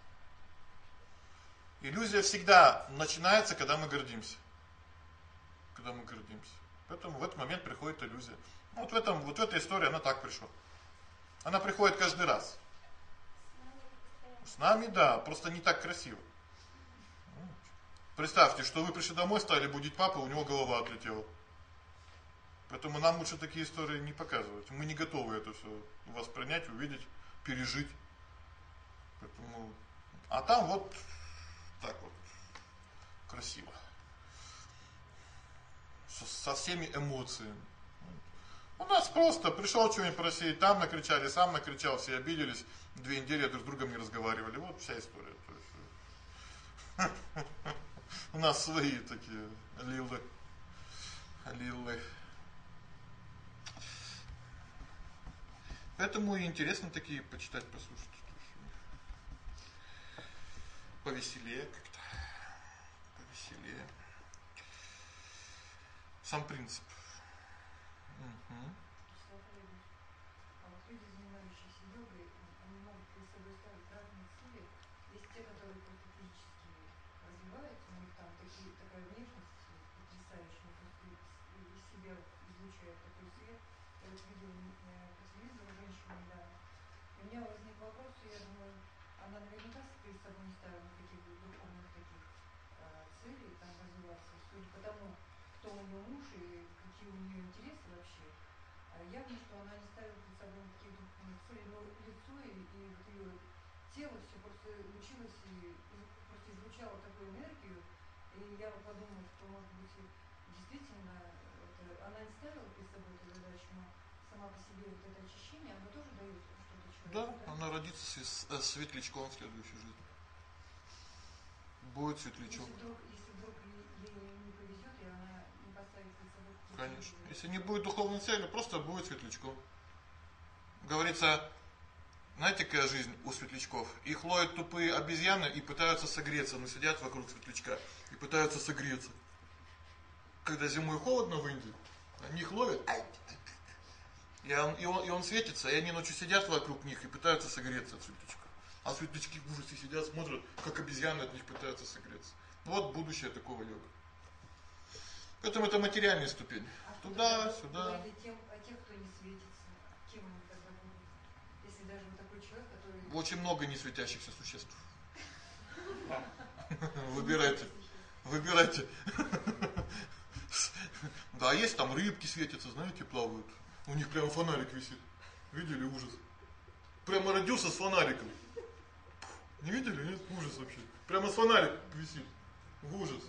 Иллюзия всегда начинается, когда мы гордимся. Когда мы гордимся. Поэтому в этот момент приходит иллюзия. Вот в этой истории она так пришла. Она приходит каждый раз. С нами, да, просто не так красиво. Представьте, что вы пришли домой, стали будить папу, у него голова отлетела. Поэтому нам лучше такие истории не показывать. Мы не готовы это все воспринять, увидеть, пережить. Поэтому... А там вот так вот красиво. Со всеми эмоциями. У нас просто пришел что-нибудь просить, там накричали, сам накричал, все обиделись, 2 недели друг с другом не разговаривали. Вот вся история. У нас свои такие лилы. Поэтому и интересно такие почитать, послушать. Повеселее как-то. Повеселее. Сам принцип. Угу. А вот люди, занимающиеся йогой, они могут перед собой ставить разные цели. Есть те, которые просто физически развиваются, у них там такая внешность потрясающая, просто из себя излучает такой свет. Я вот видела по телевизору женщину недавно. И у меня возник вопрос, и я думаю, она наверняка перед собой не ставила никаких духовных таких целей там развиваться, судя по тому, кто у нее муж и какие у нее интересы вообще. Явно, что она не ставила перед собой никаких духовных целей, но лицо и вот ее тело все просто лучилось и просто излучало такую энергию. И я подумала, что, может быть, действительно она не ставила перед собой эту задачу, но сама по себе вот это очищение, оно тоже дает что-то человеку. Да, она родится светлячком в следующей жизни. Будет светлячок. Если вдруг ей не повезет, и она не поставит перед собой... Конечно. Если не будет духовной цели, просто будет светлячком. Говорится, знаете, какая жизнь у светлячков? Их ловят тупые обезьяны и пытаются согреться, но сидят вокруг светлячка и пытаются согреться. Когда зимой холодно в Индии, они их ловят, и он светится, и они ночью сидят вокруг них и пытаются согреться от светлячка. А светлячки в ужасе сидят, смотрят, как обезьяны от них пытаются согреться. Вот будущее такого йога. Поэтому это материальная ступень. Туда, сюда. А тех, кто не светится, кем они тогда будут? Если даже вот такой человек, который... Очень много не светящихся существ. Выбирайте. Выбирайте. Да, есть там рыбки светятся, знаете, плавают. У них прямо фонарик висит. Видели? Ужас. Прямо родился с фонариком. Не видели? Нет? Ужас вообще. Прямо с фонариком висит. Ужас.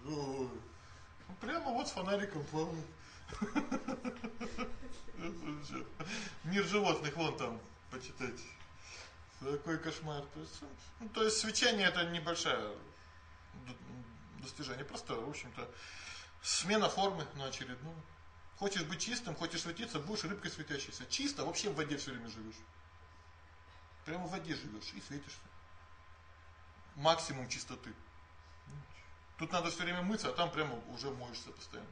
Прямо вот с фонариком плавают. Мир животных вон там, почитайте. Такой кошмар. То есть свечение это небольшое достижение. Просто, в общем-то, смена формы на очередную. Хочешь быть чистым, хочешь светиться, будешь рыбкой светящейся. Чисто, вообще в воде все время живешь. Прямо в воде живешь и светишься. Максимум чистоты. Тут надо все время мыться, а там прямо уже моешься постоянно.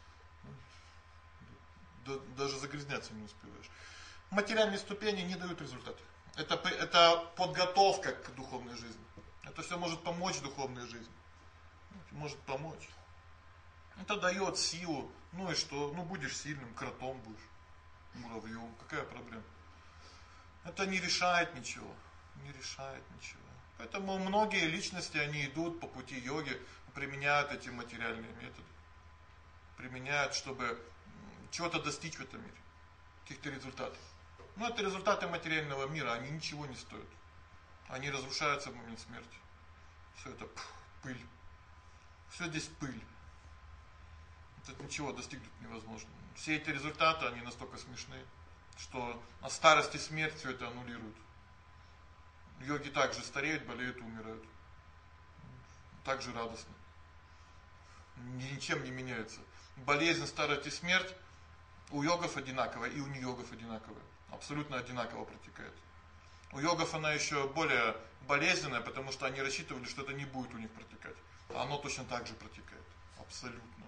Даже загрязняться не успеваешь. Материальные ступени не дают результата. Это подготовка к духовной жизни. Это все может помочь духовной жизни. Может помочь. Это дает силу. Ну и что? Ну будешь сильным, кротом будешь. Муравьем. Какая проблема? Это не решает ничего. Не решает ничего. Поэтому многие личности, они идут по пути йоги, применяют эти материальные методы. Применяют, чтобы чего-то достичь в этом мире. Каких-то результатов. Но это результаты материального мира, они ничего не стоят. Они разрушаются в момент смерти. Все это пыль. Все здесь пыль. Тут ничего достигнуть невозможно. Все эти результаты, они настолько смешные, что на старости смерть все это аннулирует. Йоги также стареют, болеют, умирают. Так же радостно. Ничем не меняется. Болезнь, старость и смерть у йогов одинаковая и у нейогов одинаковая. Абсолютно одинаково протекает. У йогов она еще более болезненная, потому что они рассчитывали, что это не будет у них протекать. А оно точно так же протекает. Абсолютно.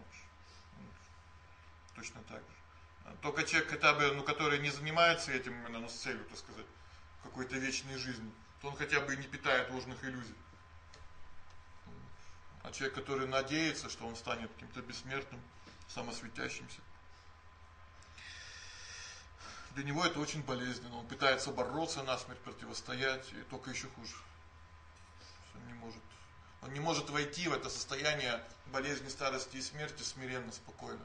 Точно так же. Только человек, хотя бы, который не занимается этим именно с целью, так сказать, какой-то вечной жизни, то он хотя бы и не питает ложных иллюзий. А человек, который надеется, что он станет каким-то бессмертным, самосветящимся, для него это очень болезненно. Он пытается бороться насмерть, противостоять, и только еще хуже. Он не может войти в это состояние болезни, старости и смерти смиренно, спокойно.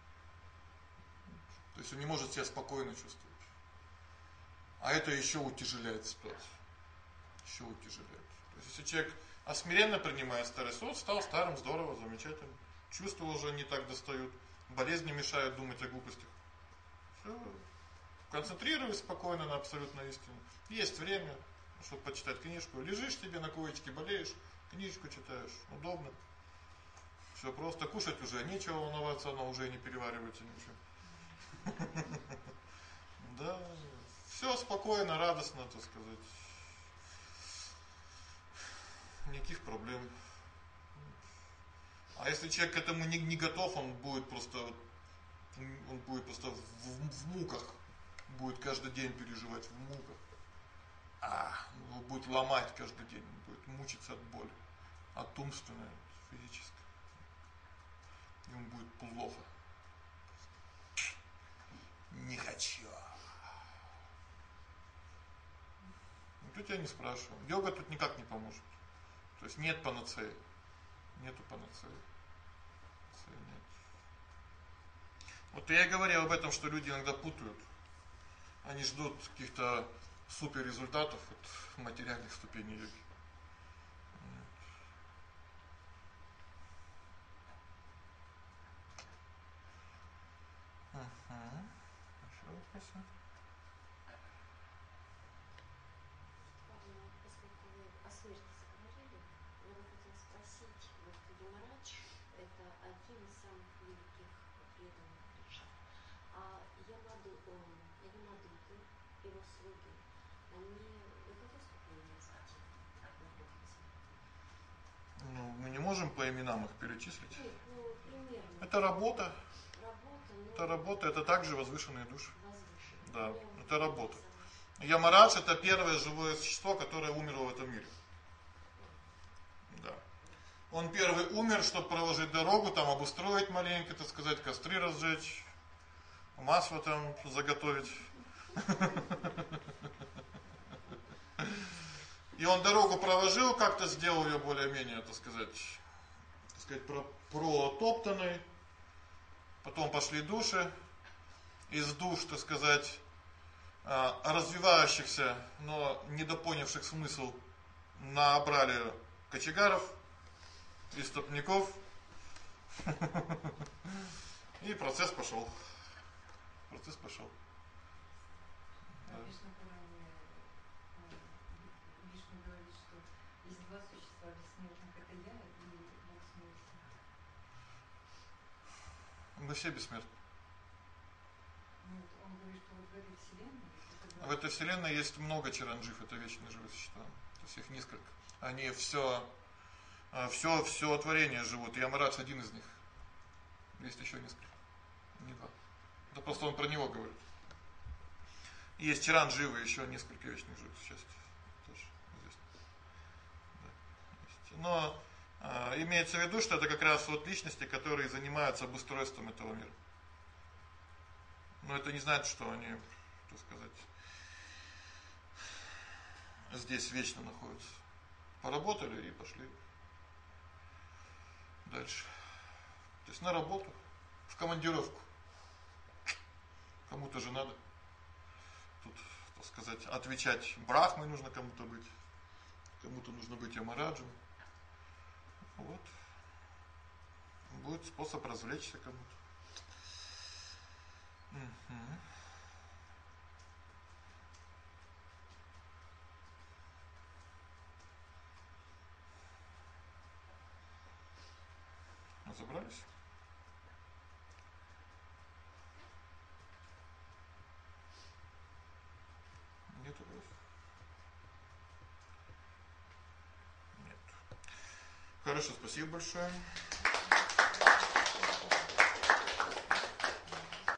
То есть он не может себя спокойно чувствовать. А это еще утяжеляет ситуацию. Еще утяжеляет. То есть если человек смиренно принимает старость, вот стал старым, здорово, замечательно. Чувства уже не так достают. Болезни мешают думать о глупостях. Все. Концентрируйся спокойно на абсолютной истине. Есть время, чтобы почитать книжку. Лежишь себе на коечке, болеешь, книжку читаешь. Удобно. Все просто. Кушать уже нечего волноваться, оно уже не переваривается ничего. Да, все спокойно, радостно, так сказать. Никаких проблем. А если человек к этому не готов, он будет просто в муках. Будет каждый день переживать в муках. Его будет ломать каждый день, он будет мучиться от боли. От умственной, от физической. Ему будет плохо. Не хочу. Тут я не спрашиваю. Йога тут никак не поможет. То есть нет панацеи. Нету панацеи. Нет. Вот я и говорил об этом, что люди иногда путают. Они ждут каких-то супер результатов от материальных ступеней йоги. Еще вопросы? Поскольку вы о смерти заговорили, я бы хотела спросить, вот Ямарадж – это один из самых великих преданных Кришны. А Ямадуты, его слуги, они в какой ступени развития находятся? Ну, мы не можем по именам их перечислить. Нет, ну, примерно. Это работа. Работа, Это работа, это также возвышенные души. Возвышенные. Да, это работа. Ямарадж — это первое живое существо, которое умерло в этом мире. Да. Он первый умер, чтобы проложить дорогу, там обустроить маленько, так сказать, костры разжечь, масло там заготовить. И он дорогу проложил, как-то сделал ее более-менее, так сказать, протоптанной. Потом пошли души. Из душ, так сказать, развивающихся, но недопонявших смысл, набрали кочегаров, истопников. И процесс пошел. Процесс пошел. Да. Вишну говорит, что есть два существа бессмертных, это я и Бог смерти. Мы все бессмертны. Нет, он говорит, что вот в этой вселенной... В этой вселенной есть много чаранджив, это вечные живые существа. То есть их несколько. Они все творение живут. Ямарадж один из них. Есть еще несколько. Не два. Это просто он про него говорит. Есть чарандживы, еще несколько вечных живых существ. Тоже известно. Да, но имеется в виду, что это как раз вот личности, которые занимаются обустройством этого мира. Но это не значит, что они, так сказать, здесь вечно находятся. Поработали и пошли дальше. То есть на работу, в командировку. Кому-то же надо тут, так сказать, отвечать. Брахмой нужно кому-то быть. Кому-то нужно быть ямараджем. Вот. Будет способ развлечься кому-то. Угу. Разобрались? Нет вопросов? Нет. Хорошо, спасибо большое.